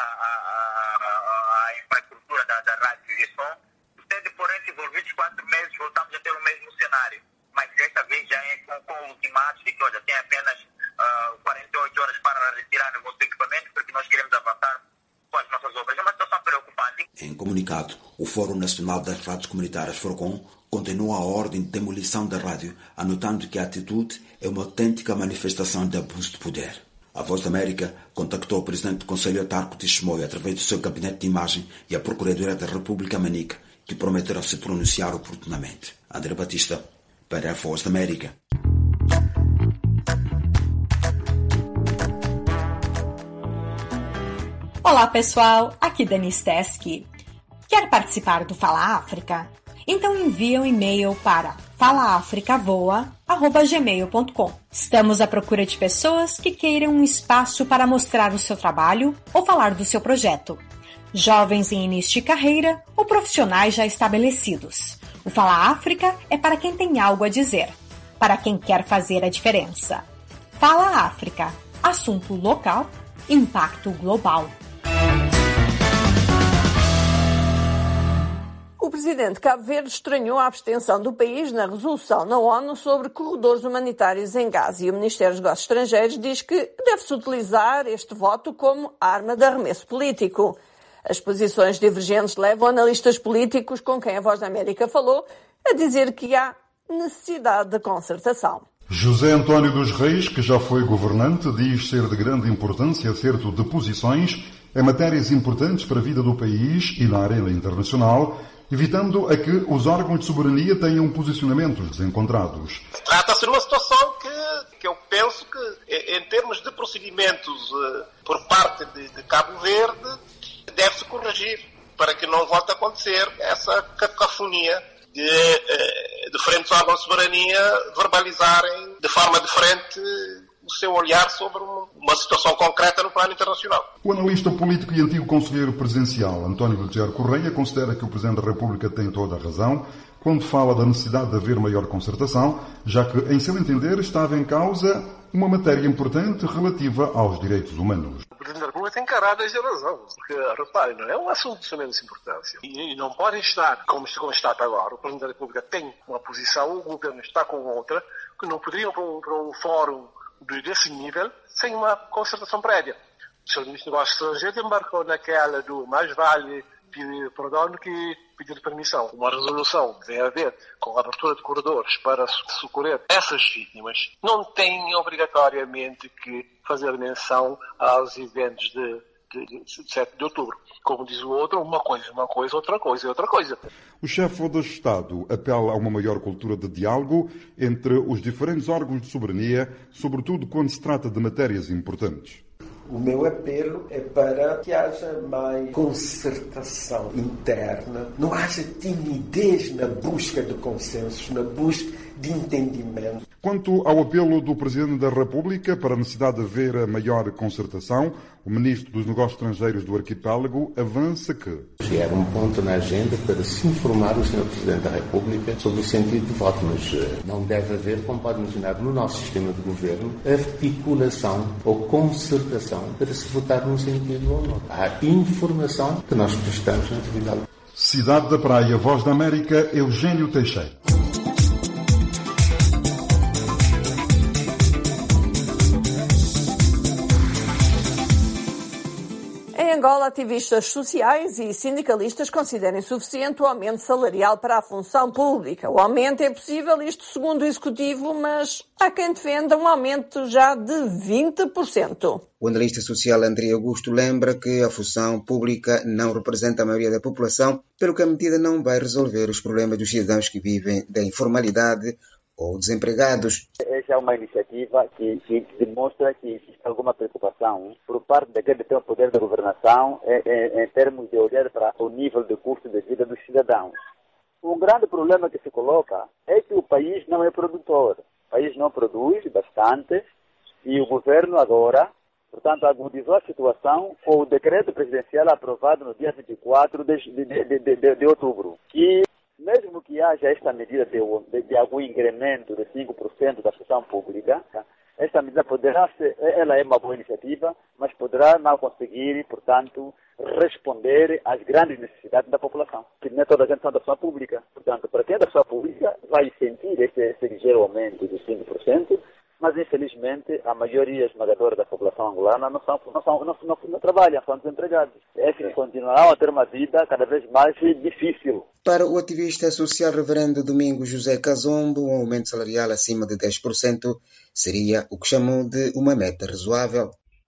a infraestrutura da rádio GESOM. Porém, desenvolvidos 4 meses, voltamos a ter o mesmo cenário. Mas desta vez já é com o ultimato de que, olha, tem apenas 48 horas para retirar o vosso equipamento, porque nós queremos avançar com as nossas obras. É uma situação preocupante. Em comunicado, o Fórum Nacional das Rádios Comunitárias, FORCOM, continua a ordem de demolição da rádio, anotando que a atitude é uma autêntica manifestação de abuso de poder. A Voz da América contactou o presidente do Conselho Autarco de Chimoio através do seu gabinete de imagem e a Procuradoria da República Manica, que prometeram se pronunciar oportunamente. André Batista, para a Voz da América. Olá pessoal, aqui Denise Teske. Quer participar do Fala África? Então envia um e-mail para falaafricavoa@gmail.com. Estamos à procura de pessoas que queiram um espaço para mostrar o seu trabalho ou falar do seu projeto. Jovens em início de carreira ou profissionais já estabelecidos. O Fala África é para quem tem algo a dizer, para quem quer fazer a diferença. Fala África, assunto local, impacto global. O presidente de Cabo Verde estranhou a abstenção do país na resolução na ONU sobre corredores humanitários em Gaza e o Ministério dos Negócios Estrangeiros diz que deve-se utilizar este voto como arma de arremesso político. As posições divergentes levam analistas políticos com quem a Voz da América falou a dizer que há necessidade de concertação. José António dos Reis, que já foi governante, diz ser de grande importância acerto de posições em matérias importantes para a vida do país e na arena internacional, evitando a que os órgãos de soberania tenham posicionamentos desencontrados. Trata-se de uma situação que eu penso que, em termos de procedimentos por parte de Cabo Verde, deve-se corrigir para que não volte a acontecer essa cacofonia de diferentes órgãos de soberania verbalizarem de forma diferente o seu olhar sobre uma situação concreta no plano internacional. O analista político e antigo conselheiro presidencial António Lugero Correia considera que o Presidente da República tem toda a razão quando fala da necessidade de haver maior concertação, já que, em seu entender, estava em causa uma matéria importante relativa aos direitos humanos. O Presidente da República tem caralho de razão, porque, reparem, não é um assunto de tremenda importância. E não pode estar, como se constata agora, o Presidente da República tem uma posição, o Governo está com outra, que não poderiam para um fórum desse nível sem uma concertação prévia. O Sr. Ministro dos Negócios Estrangeiros embarcou naquela do mais vale pedir perdão do que pedir permissão. Uma resolução que tem a ver com a abertura de corredores para socorrer essas vítimas não tem obrigatoriamente que fazer menção aos eventos de 7 de outubro. Como diz o outro, uma coisa, outra coisa. O chefe do Estado apela a uma maior cultura de diálogo entre os diferentes órgãos de soberania, sobretudo quando se trata de matérias importantes. O meu apelo é para que haja mais concertação interna, não haja timidez na busca de consensos, na busca de entendimento. Quanto ao apelo do Presidente da República para a necessidade de haver a maior concertação, o Ministro dos Negócios Estrangeiros do Arquipélago avança que era um ponto na agenda para se informar o Sr. Presidente da República sobre o sentido do voto, mas não deve haver, como pode imaginar, no nosso sistema de governo, articulação ou concertação para se votar num sentido ou não. Há informação que nós prestamos na atividade. Cidade da Praia, Voz da América, Eugênio Teixeira. Em Angola, ativistas sociais e sindicalistas consideram insuficiente o aumento salarial para a função pública. O aumento é possível, isto segundo o Executivo, mas há quem defenda um aumento já de 20%. O analista social André Augusto lembra que a função pública não representa a maioria da população, pelo que a medida não vai resolver os problemas dos cidadãos que vivem da informalidade ou desempregados. Essa é uma iniciativa que demonstra que existe alguma preocupação por parte daquele que tem o poder de governação em termos de olhar para o nível de custo de vida dos cidadãos. Um grande problema que se coloca é que o país não é produtor. O país não produz bastante e o governo agora, portanto, agudizou a situação com o decreto presidencial aprovado no dia 24 de outubro, que mesmo que haja esta medida de algum incremento de 5% da função pública, esta medida poderá ser, ela é uma boa iniciativa, mas poderá não conseguir, portanto, responder às grandes necessidades da população. Que não é toda a gente da função pública. Portanto, para quem é da função pública, vai sentir esse ligeiro aumento de 5%, mas infelizmente a maioria esmagadora da população angolana não trabalham, são desempregados. Esses continuarão a ter uma vida cada vez mais difícil. Para o ativista social reverendo Domingos José Cazombo, um aumento salarial acima de 10% seria o que chamou de uma meta razoável.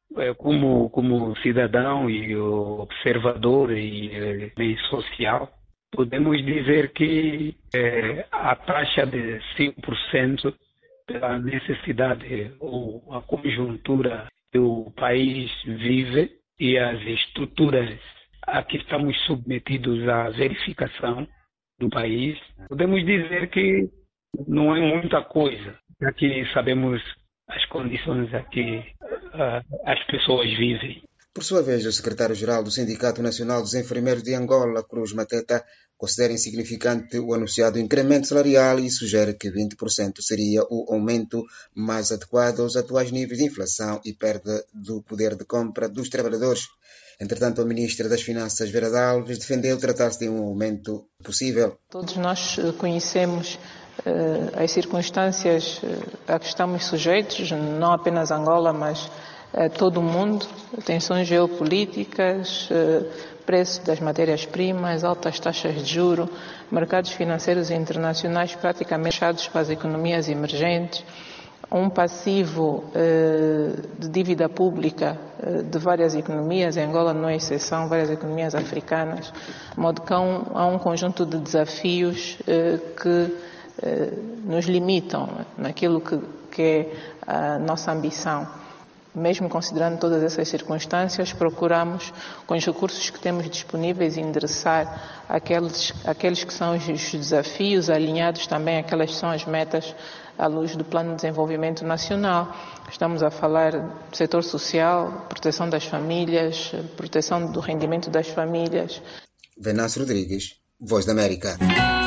Como cidadão e observador e social, podemos dizer que a taxa de 5% pela necessidade ou a conjuntura que o país vive e as estruturas a que estamos submetidos à verificação do país, podemos dizer que não é muita coisa, já que sabemos as condições a que as pessoas vivem. Por sua vez, o secretário-geral do Sindicato Nacional dos Enfermeiros de Angola, Cruz Mateta, considera insignificante o anunciado incremento salarial e sugere que 20% seria o aumento mais adequado aos atuais níveis de inflação e perda do poder de compra dos trabalhadores. Entretanto, a ministra das Finanças, Vera Alves, defendeu tratar-se de um aumento possível. Todos nós conhecemos as circunstâncias a que estamos sujeitos, não apenas Angola, mas todo o mundo, tensões geopolíticas, preço das matérias-primas, altas taxas de juros, mercados financeiros internacionais praticamente fechados para as economias emergentes, um passivo de dívida pública de várias economias, Angola não é exceção, várias economias africanas, de modo que há um conjunto de desafios que nos limitam naquilo que é a nossa ambição. Mesmo considerando todas essas circunstâncias, procuramos, com os recursos que temos disponíveis, endereçar aqueles que são os desafios, alinhados também àquelas que são as metas à luz do Plano de Desenvolvimento Nacional. Estamos a falar do setor social, proteção das famílias, proteção do rendimento das famílias. Venâncio Rodrigues, Voz da América.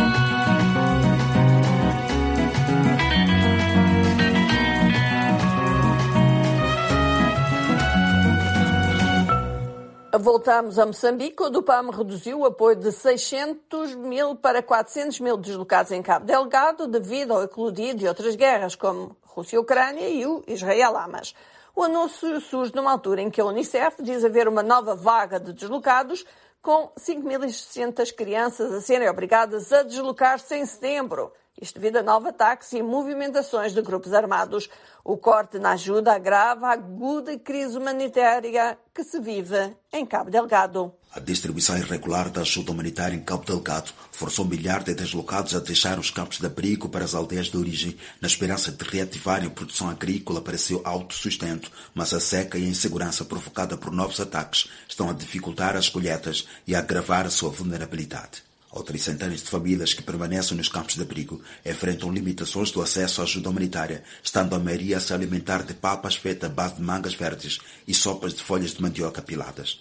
Voltamos a Moçambique, onde o PAM reduziu o apoio de 600 mil para 400 mil deslocados em Cabo Delgado devido ao eclodir de outras guerras, como Rússia-Ucrânia e o Israel-Hamas. O anúncio surge numa altura em que a Unicef diz haver uma nova vaga de deslocados, com 5.600 crianças a serem obrigadas a deslocar-se em setembro. Isto devido a novos ataques e movimentações de grupos armados. O corte na ajuda agrava a aguda crise humanitária que se vive em Cabo Delgado. A distribuição irregular da ajuda humanitária em Cabo Delgado forçou milhares de deslocados a deixar os campos de abrigo para as aldeias de origem, na esperança de reativarem a produção agrícola para seu autossustento, mas a seca e a insegurança provocada por novos ataques estão a dificultar as colheitas e a agravar a sua vulnerabilidade. Outras centenas de famílias que permanecem nos campos de abrigo enfrentam limitações do acesso à ajuda humanitária, estando a maioria a se alimentar de papas feitas à base de mangas verdes e sopas de folhas de mandioca piladas.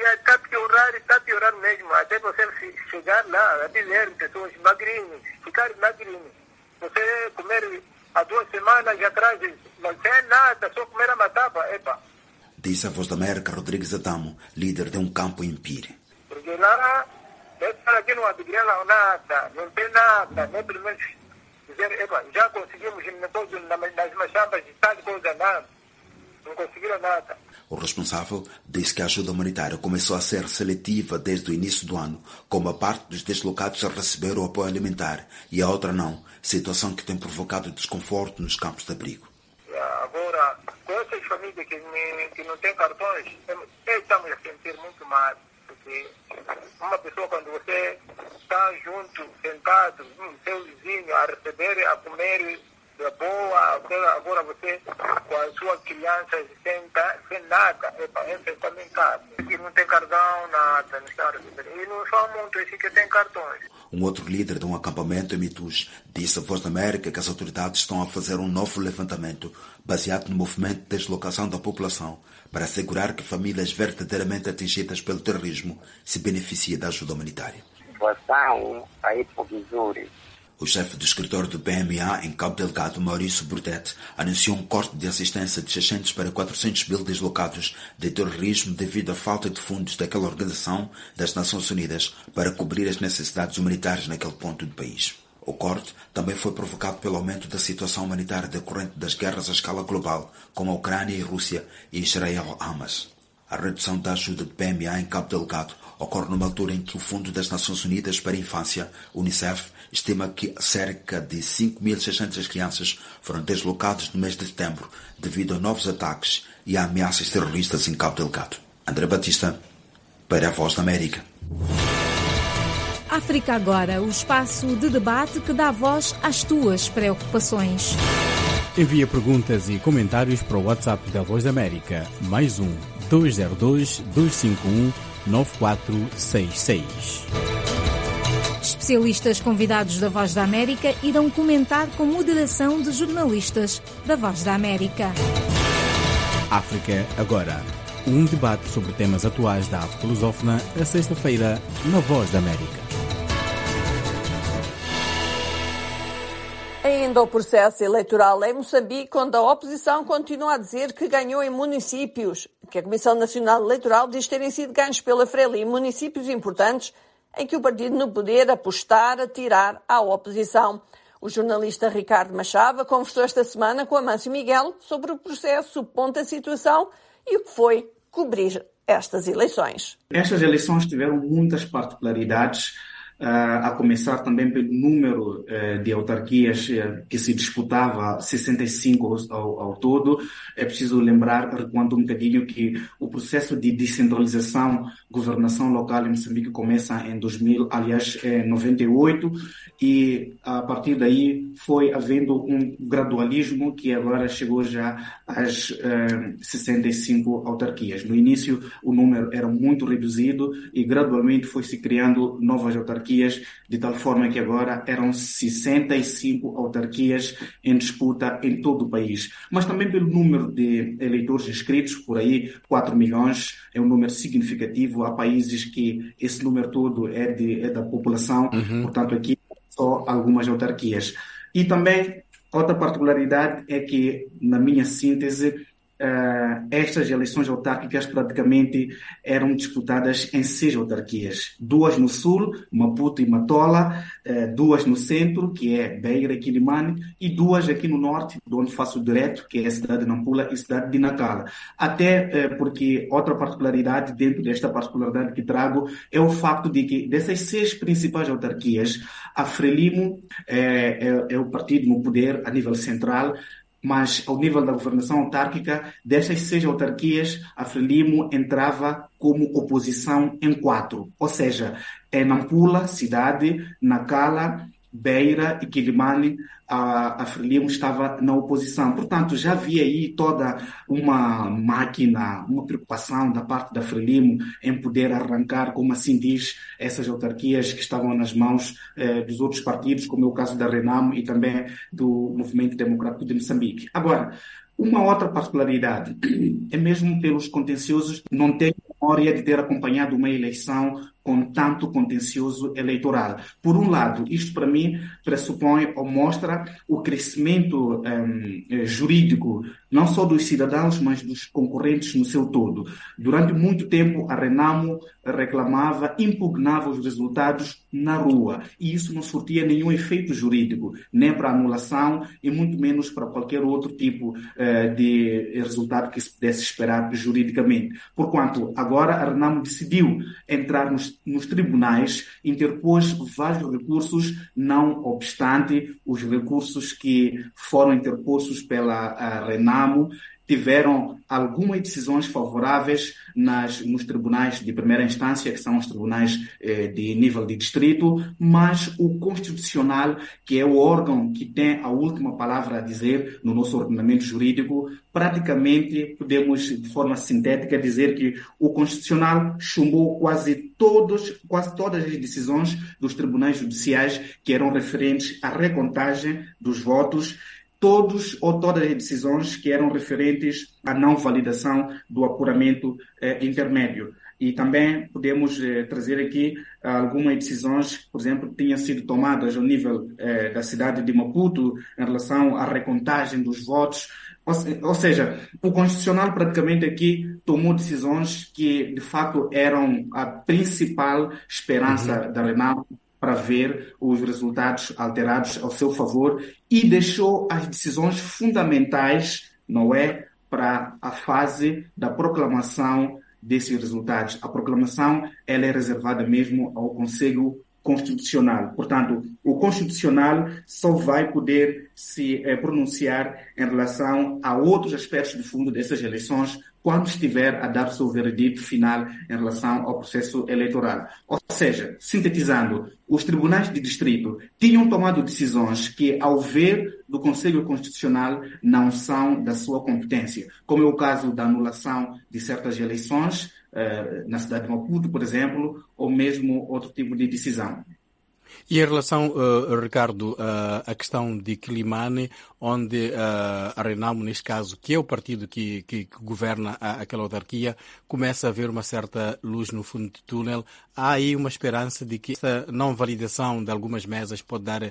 Está piorando mesmo, até você chegar lá a dizer pessoas magrinhas, ficar magrinhos. Você comer há 2 semanas atrás, não tem nada, só comer a mataba, Disse a Voz da América Rodrigues Adamo, líder de um campo em Pire. Porque lá, aqui não adquiriram nada, não tem nada, nem pelo menos dizer, já conseguimos nas machapas de tal coisa, nada, não conseguiram nada. O responsável disse que a ajuda humanitária começou a ser seletiva desde o início do ano, com uma parte dos deslocados a receber o apoio alimentar e a outra não, situação que tem provocado desconforto nos campos de abrigo. Agora, com essas famílias que não têm cartões, estamos a sentir muito mal, porque uma pessoa, quando você está junto, sentado, seu vizinho, a receber, a comer de boa, agora você com a sua criança sem nada, esse também cabe. E não tem cartão, nada, não está a receber. E não são muitos esses que têm cartões. Um outro líder de um acampamento em Mitus disse à Voz da América que as autoridades estão a fazer um novo levantamento baseado no movimento de deslocação da população para assegurar que famílias verdadeiramente atingidas pelo terrorismo se beneficiem da ajuda humanitária. Situação aí provisória. O chefe do escritório do PMA em Cabo Delgado, Maurício Burdette, anunciou um corte de assistência de 600 para 400 mil deslocados de terrorismo devido à falta de fundos daquela organização das Nações Unidas para cobrir as necessidades humanitárias naquele ponto do país. O corte também foi provocado pelo aumento da situação humanitária decorrente das guerras à escala global, como a Ucrânia e Rússia e Israel-Hamas. A redução da ajuda do PMA em Cabo Delgado ocorre numa altura em que o Fundo das Nações Unidas para a Infância, UNICEF, estima que cerca de 5.600 crianças foram deslocadas no mês de setembro devido a novos ataques e a ameaças terroristas em Cabo Delgado. André Batista, para a Voz da América. África Agora, o espaço de debate que dá voz às tuas preocupações. Envia perguntas e comentários para o WhatsApp da Voz da América, +1 202 251 9466. Especialistas convidados da Voz da América irão comentar com moderação de jornalistas da Voz da América. África Agora, um debate sobre temas atuais da África lusófona, a sexta-feira, na Voz da América. Ainda o processo eleitoral em Moçambique, onde a oposição continua a dizer que ganhou em municípios, que a Comissão Nacional Eleitoral diz terem sido ganhos pela Frelimo, municípios importantes em que o partido no poder apostar a tirar à oposição. O jornalista Ricardo Machava conversou esta semana com Amâncio Miguel sobre o processo, o ponto da situação e o que foi cobrir estas eleições. Estas eleições tiveram muitas particularidades, a começar também pelo número de autarquias que se disputava, 65 ao todo. É preciso lembrar, recuando um bocadinho, que o processo de descentralização, governação local em Moçambique começa em 98, e a partir daí foi havendo um gradualismo que agora chegou já às 65 autarquias. No início o número era muito reduzido e gradualmente foi se criando novas autarquias, de tal forma que agora eram 65 autarquias em disputa em todo o país. Mas também pelo número de eleitores inscritos, por aí 4 milhões, é um número significativo. Há países que esse número todo é da população, portanto aqui só algumas autarquias. E também outra particularidade é que, na minha síntese, estas eleições autárquicas praticamente eram disputadas em 6 autarquias. 2 no sul, Maputo e Matola, 2 no centro, que é Beira e Quilimane, e 2 aqui no norte, de onde faço direto, que é a cidade de Nampula e a cidade de Nacala. Até porque outra particularidade, dentro desta particularidade que trago, é o facto de que dessas 6 principais autarquias, a Frelimo é o partido no poder a nível central, mas ao nível da governação autárquica, dessas 6 autarquias, a Frelimo entrava como oposição em 4. Ou seja, em Nampula, cidade, Nacala, Beira e Quilimane, a Frelimo estava na oposição. Portanto, já havia aí toda uma máquina, uma preocupação da parte da Frelimo em poder arrancar, como assim diz, essas autarquias que estavam nas mãos dos outros partidos, como é o caso da Renamo e também do Movimento Democrático de Moçambique. Agora, uma outra particularidade é mesmo pelos contenciosos, não tenho memória de ter acompanhado uma eleição com tanto contencioso eleitoral. Por um lado, isto para mim pressupõe ou mostra o crescimento jurídico, não só dos cidadãos, mas dos concorrentes no seu todo. Durante muito tempo, a Renamo reclamava, impugnava os resultados na rua, e isso não surtia nenhum efeito jurídico, nem para anulação e muito menos para qualquer outro tipo de resultado que se pudesse esperar juridicamente. Porquanto, agora a Renamo decidiu entrar nos tribunais, interpôs vários recursos, não obstante os recursos que foram interpostos pela Renamo tiveram algumas decisões favoráveis nos tribunais de primeira instância, que são os tribunais de nível de distrito, mas o Constitucional, que é o órgão que tem a última palavra a dizer no nosso ordenamento jurídico, praticamente podemos, de forma sintética, dizer que o Constitucional chumbou quase todas as decisões dos tribunais judiciais que eram referentes à recontagem dos votos, todas as decisões que eram referentes à não validação do apuramento intermédio. E também podemos trazer aqui algumas decisões que, por exemplo, tinham sido tomadas ao nível da cidade de Maputo em relação à recontagem dos votos. Ou seja, o Constitucional praticamente aqui tomou decisões que, de fato, eram a principal esperança da Renamo para ver os resultados alterados ao seu favor e deixou as decisões fundamentais, não é, para a fase da proclamação desses resultados. A proclamação ela é reservada mesmo ao Conselho Constitucional. Portanto, o Constitucional só vai poder se pronunciar em relação a outros aspectos de fundo dessas eleições quando estiver a dar seu veredito final em relação ao processo eleitoral. Ou seja, sintetizando, os tribunais de distrito tinham tomado decisões que, ao ver do Conselho Constitucional, não são da sua competência, como é o caso da anulação de certas eleições na cidade de Maputo, por exemplo, ou mesmo outro tipo de decisão. E em relação, Ricardo, à questão de Quilimane, onde a Renamo, neste caso, que é o partido que governa aquela autarquia, começa a ver uma certa luz no fundo do túnel, há aí uma esperança de que essa não validação de algumas mesas pode dar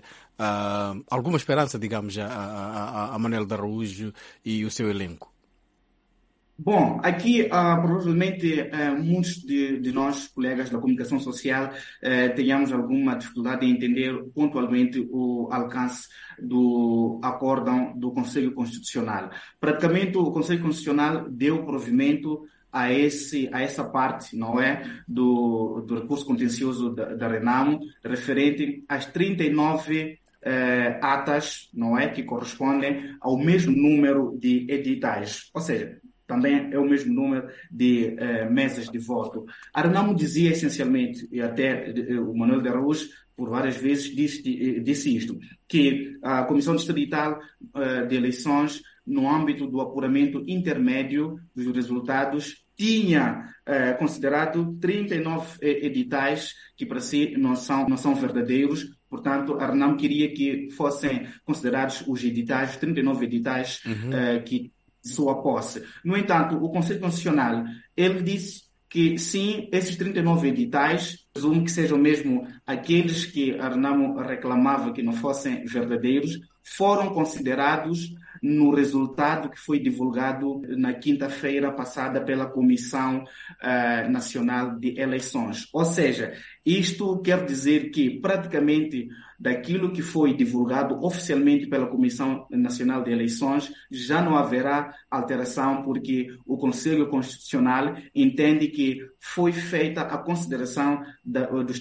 alguma esperança, digamos, a Manuel de Araújo e o seu elenco? Bom, aqui provavelmente muitos de nós, colegas da comunicação social, tenhamos alguma dificuldade em entender pontualmente o alcance do acórdão do Conselho Constitucional. Praticamente o Conselho Constitucional deu provimento a essa parte, não é, do recurso contencioso da Renamo, referente às 39 atas, não é, que correspondem ao mesmo número de editais, ou seja, também é o mesmo número de mesas de voto. A Renamo dizia essencialmente, e até o Manuel de Araújo por várias vezes disse isto, que a Comissão Distrital de Eleições, no âmbito do apuramento intermédio dos resultados, tinha considerado 39 editais que para si não são verdadeiros. Portanto, a Renamo queria que fossem considerados os editais, 39 editais que sua posse. No entanto, o Conselho Constitucional, ele disse que sim, esses 39 editais, presumo que sejam mesmo aqueles que a Renamo reclamava que não fossem verdadeiros, foram considerados no resultado que foi divulgado na quinta-feira passada pela Comissão Nacional de Eleições. Ou seja, isto quer dizer que praticamente daquilo que foi divulgado oficialmente pela Comissão Nacional de Eleições já não haverá alteração, porque o Conselho Constitucional entende que foi feita a consideração dos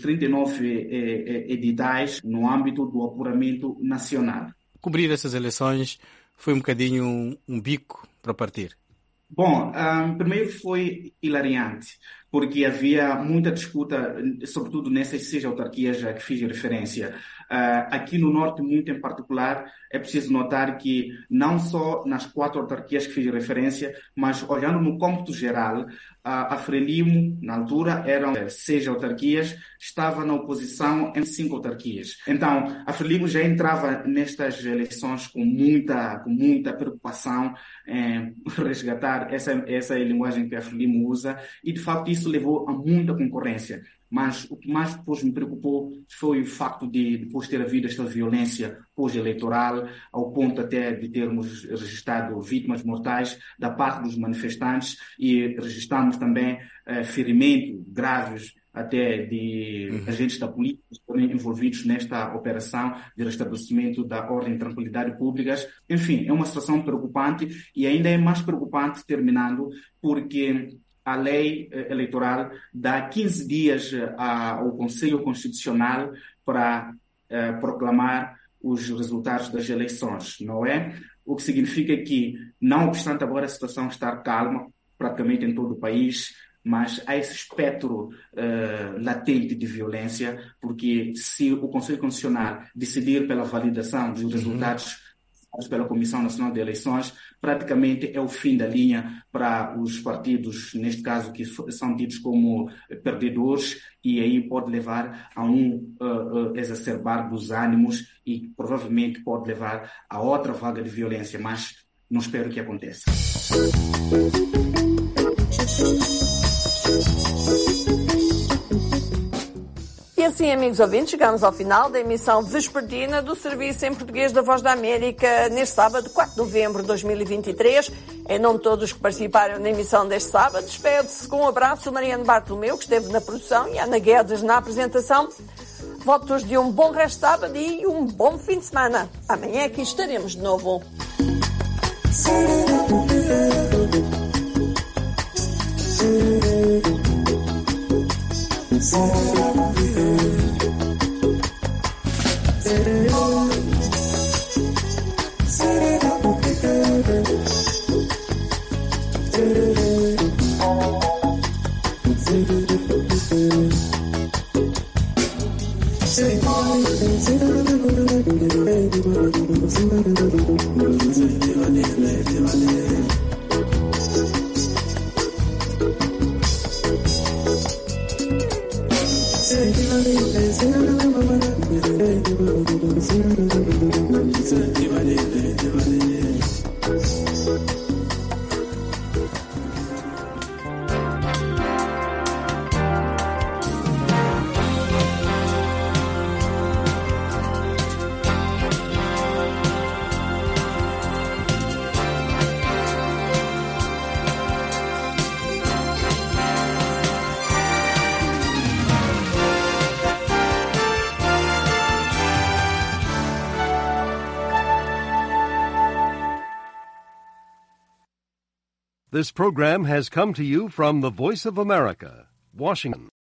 39 editais no âmbito do apuramento nacional. Cobrir essas eleições foi um bocadinho um bico para partir. Bom, primeiro foi hilariante, porque havia muita disputa, sobretudo nessas 6 autarquias a que fiz referência. Aqui no Norte, muito em particular, é preciso notar que não só nas 4 autarquias que fiz referência, mas olhando no cômputo geral, a Frelimo, na altura, eram 6 autarquias, estava na oposição em 5 autarquias. Então, a Frelimo já entrava nestas eleições com muita preocupação em resgatar essa linguagem que a Frelimo usa, e de facto isso levou a muita concorrência. Mas o que mais depois me preocupou foi o facto de depois ter havido esta violência pós-eleitoral, ao ponto até de termos registrado vítimas mortais da parte dos manifestantes, e registramos também ferimentos graves até de agentes da polícia também envolvidos nesta operação de restabelecimento da ordem e tranquilidade públicas. Enfim, é uma situação preocupante, e ainda é mais preocupante terminando porque a lei eleitoral dá 15 dias ao Conselho Constitucional para proclamar os resultados das eleições, não é? O que significa que, não obstante agora a situação estar calma, praticamente em todo o país, mas há esse espectro latente de violência, porque se o Conselho Constitucional decidir pela validação dos resultados pela Comissão Nacional de Eleições, praticamente é o fim da linha para os partidos, neste caso, que são tidos como perdedores, e aí pode levar a exacerbar dos ânimos e provavelmente pode levar a outra vaga de violência, mas não espero que aconteça. E assim, amigos ouvintes, chegamos ao final da emissão vespertina do Serviço em Português da Voz da América neste sábado, 4 de novembro de 2023. Em nome de todos que participaram na emissão deste sábado, despede-se com um abraço Mariano Bartolomeu, que esteve na produção, e Ana Guedes na apresentação. Votos de um bom resto de sábado e um bom fim de semana. Amanhã aqui estaremos de novo. This program has come to you from the Voice of America, Washington.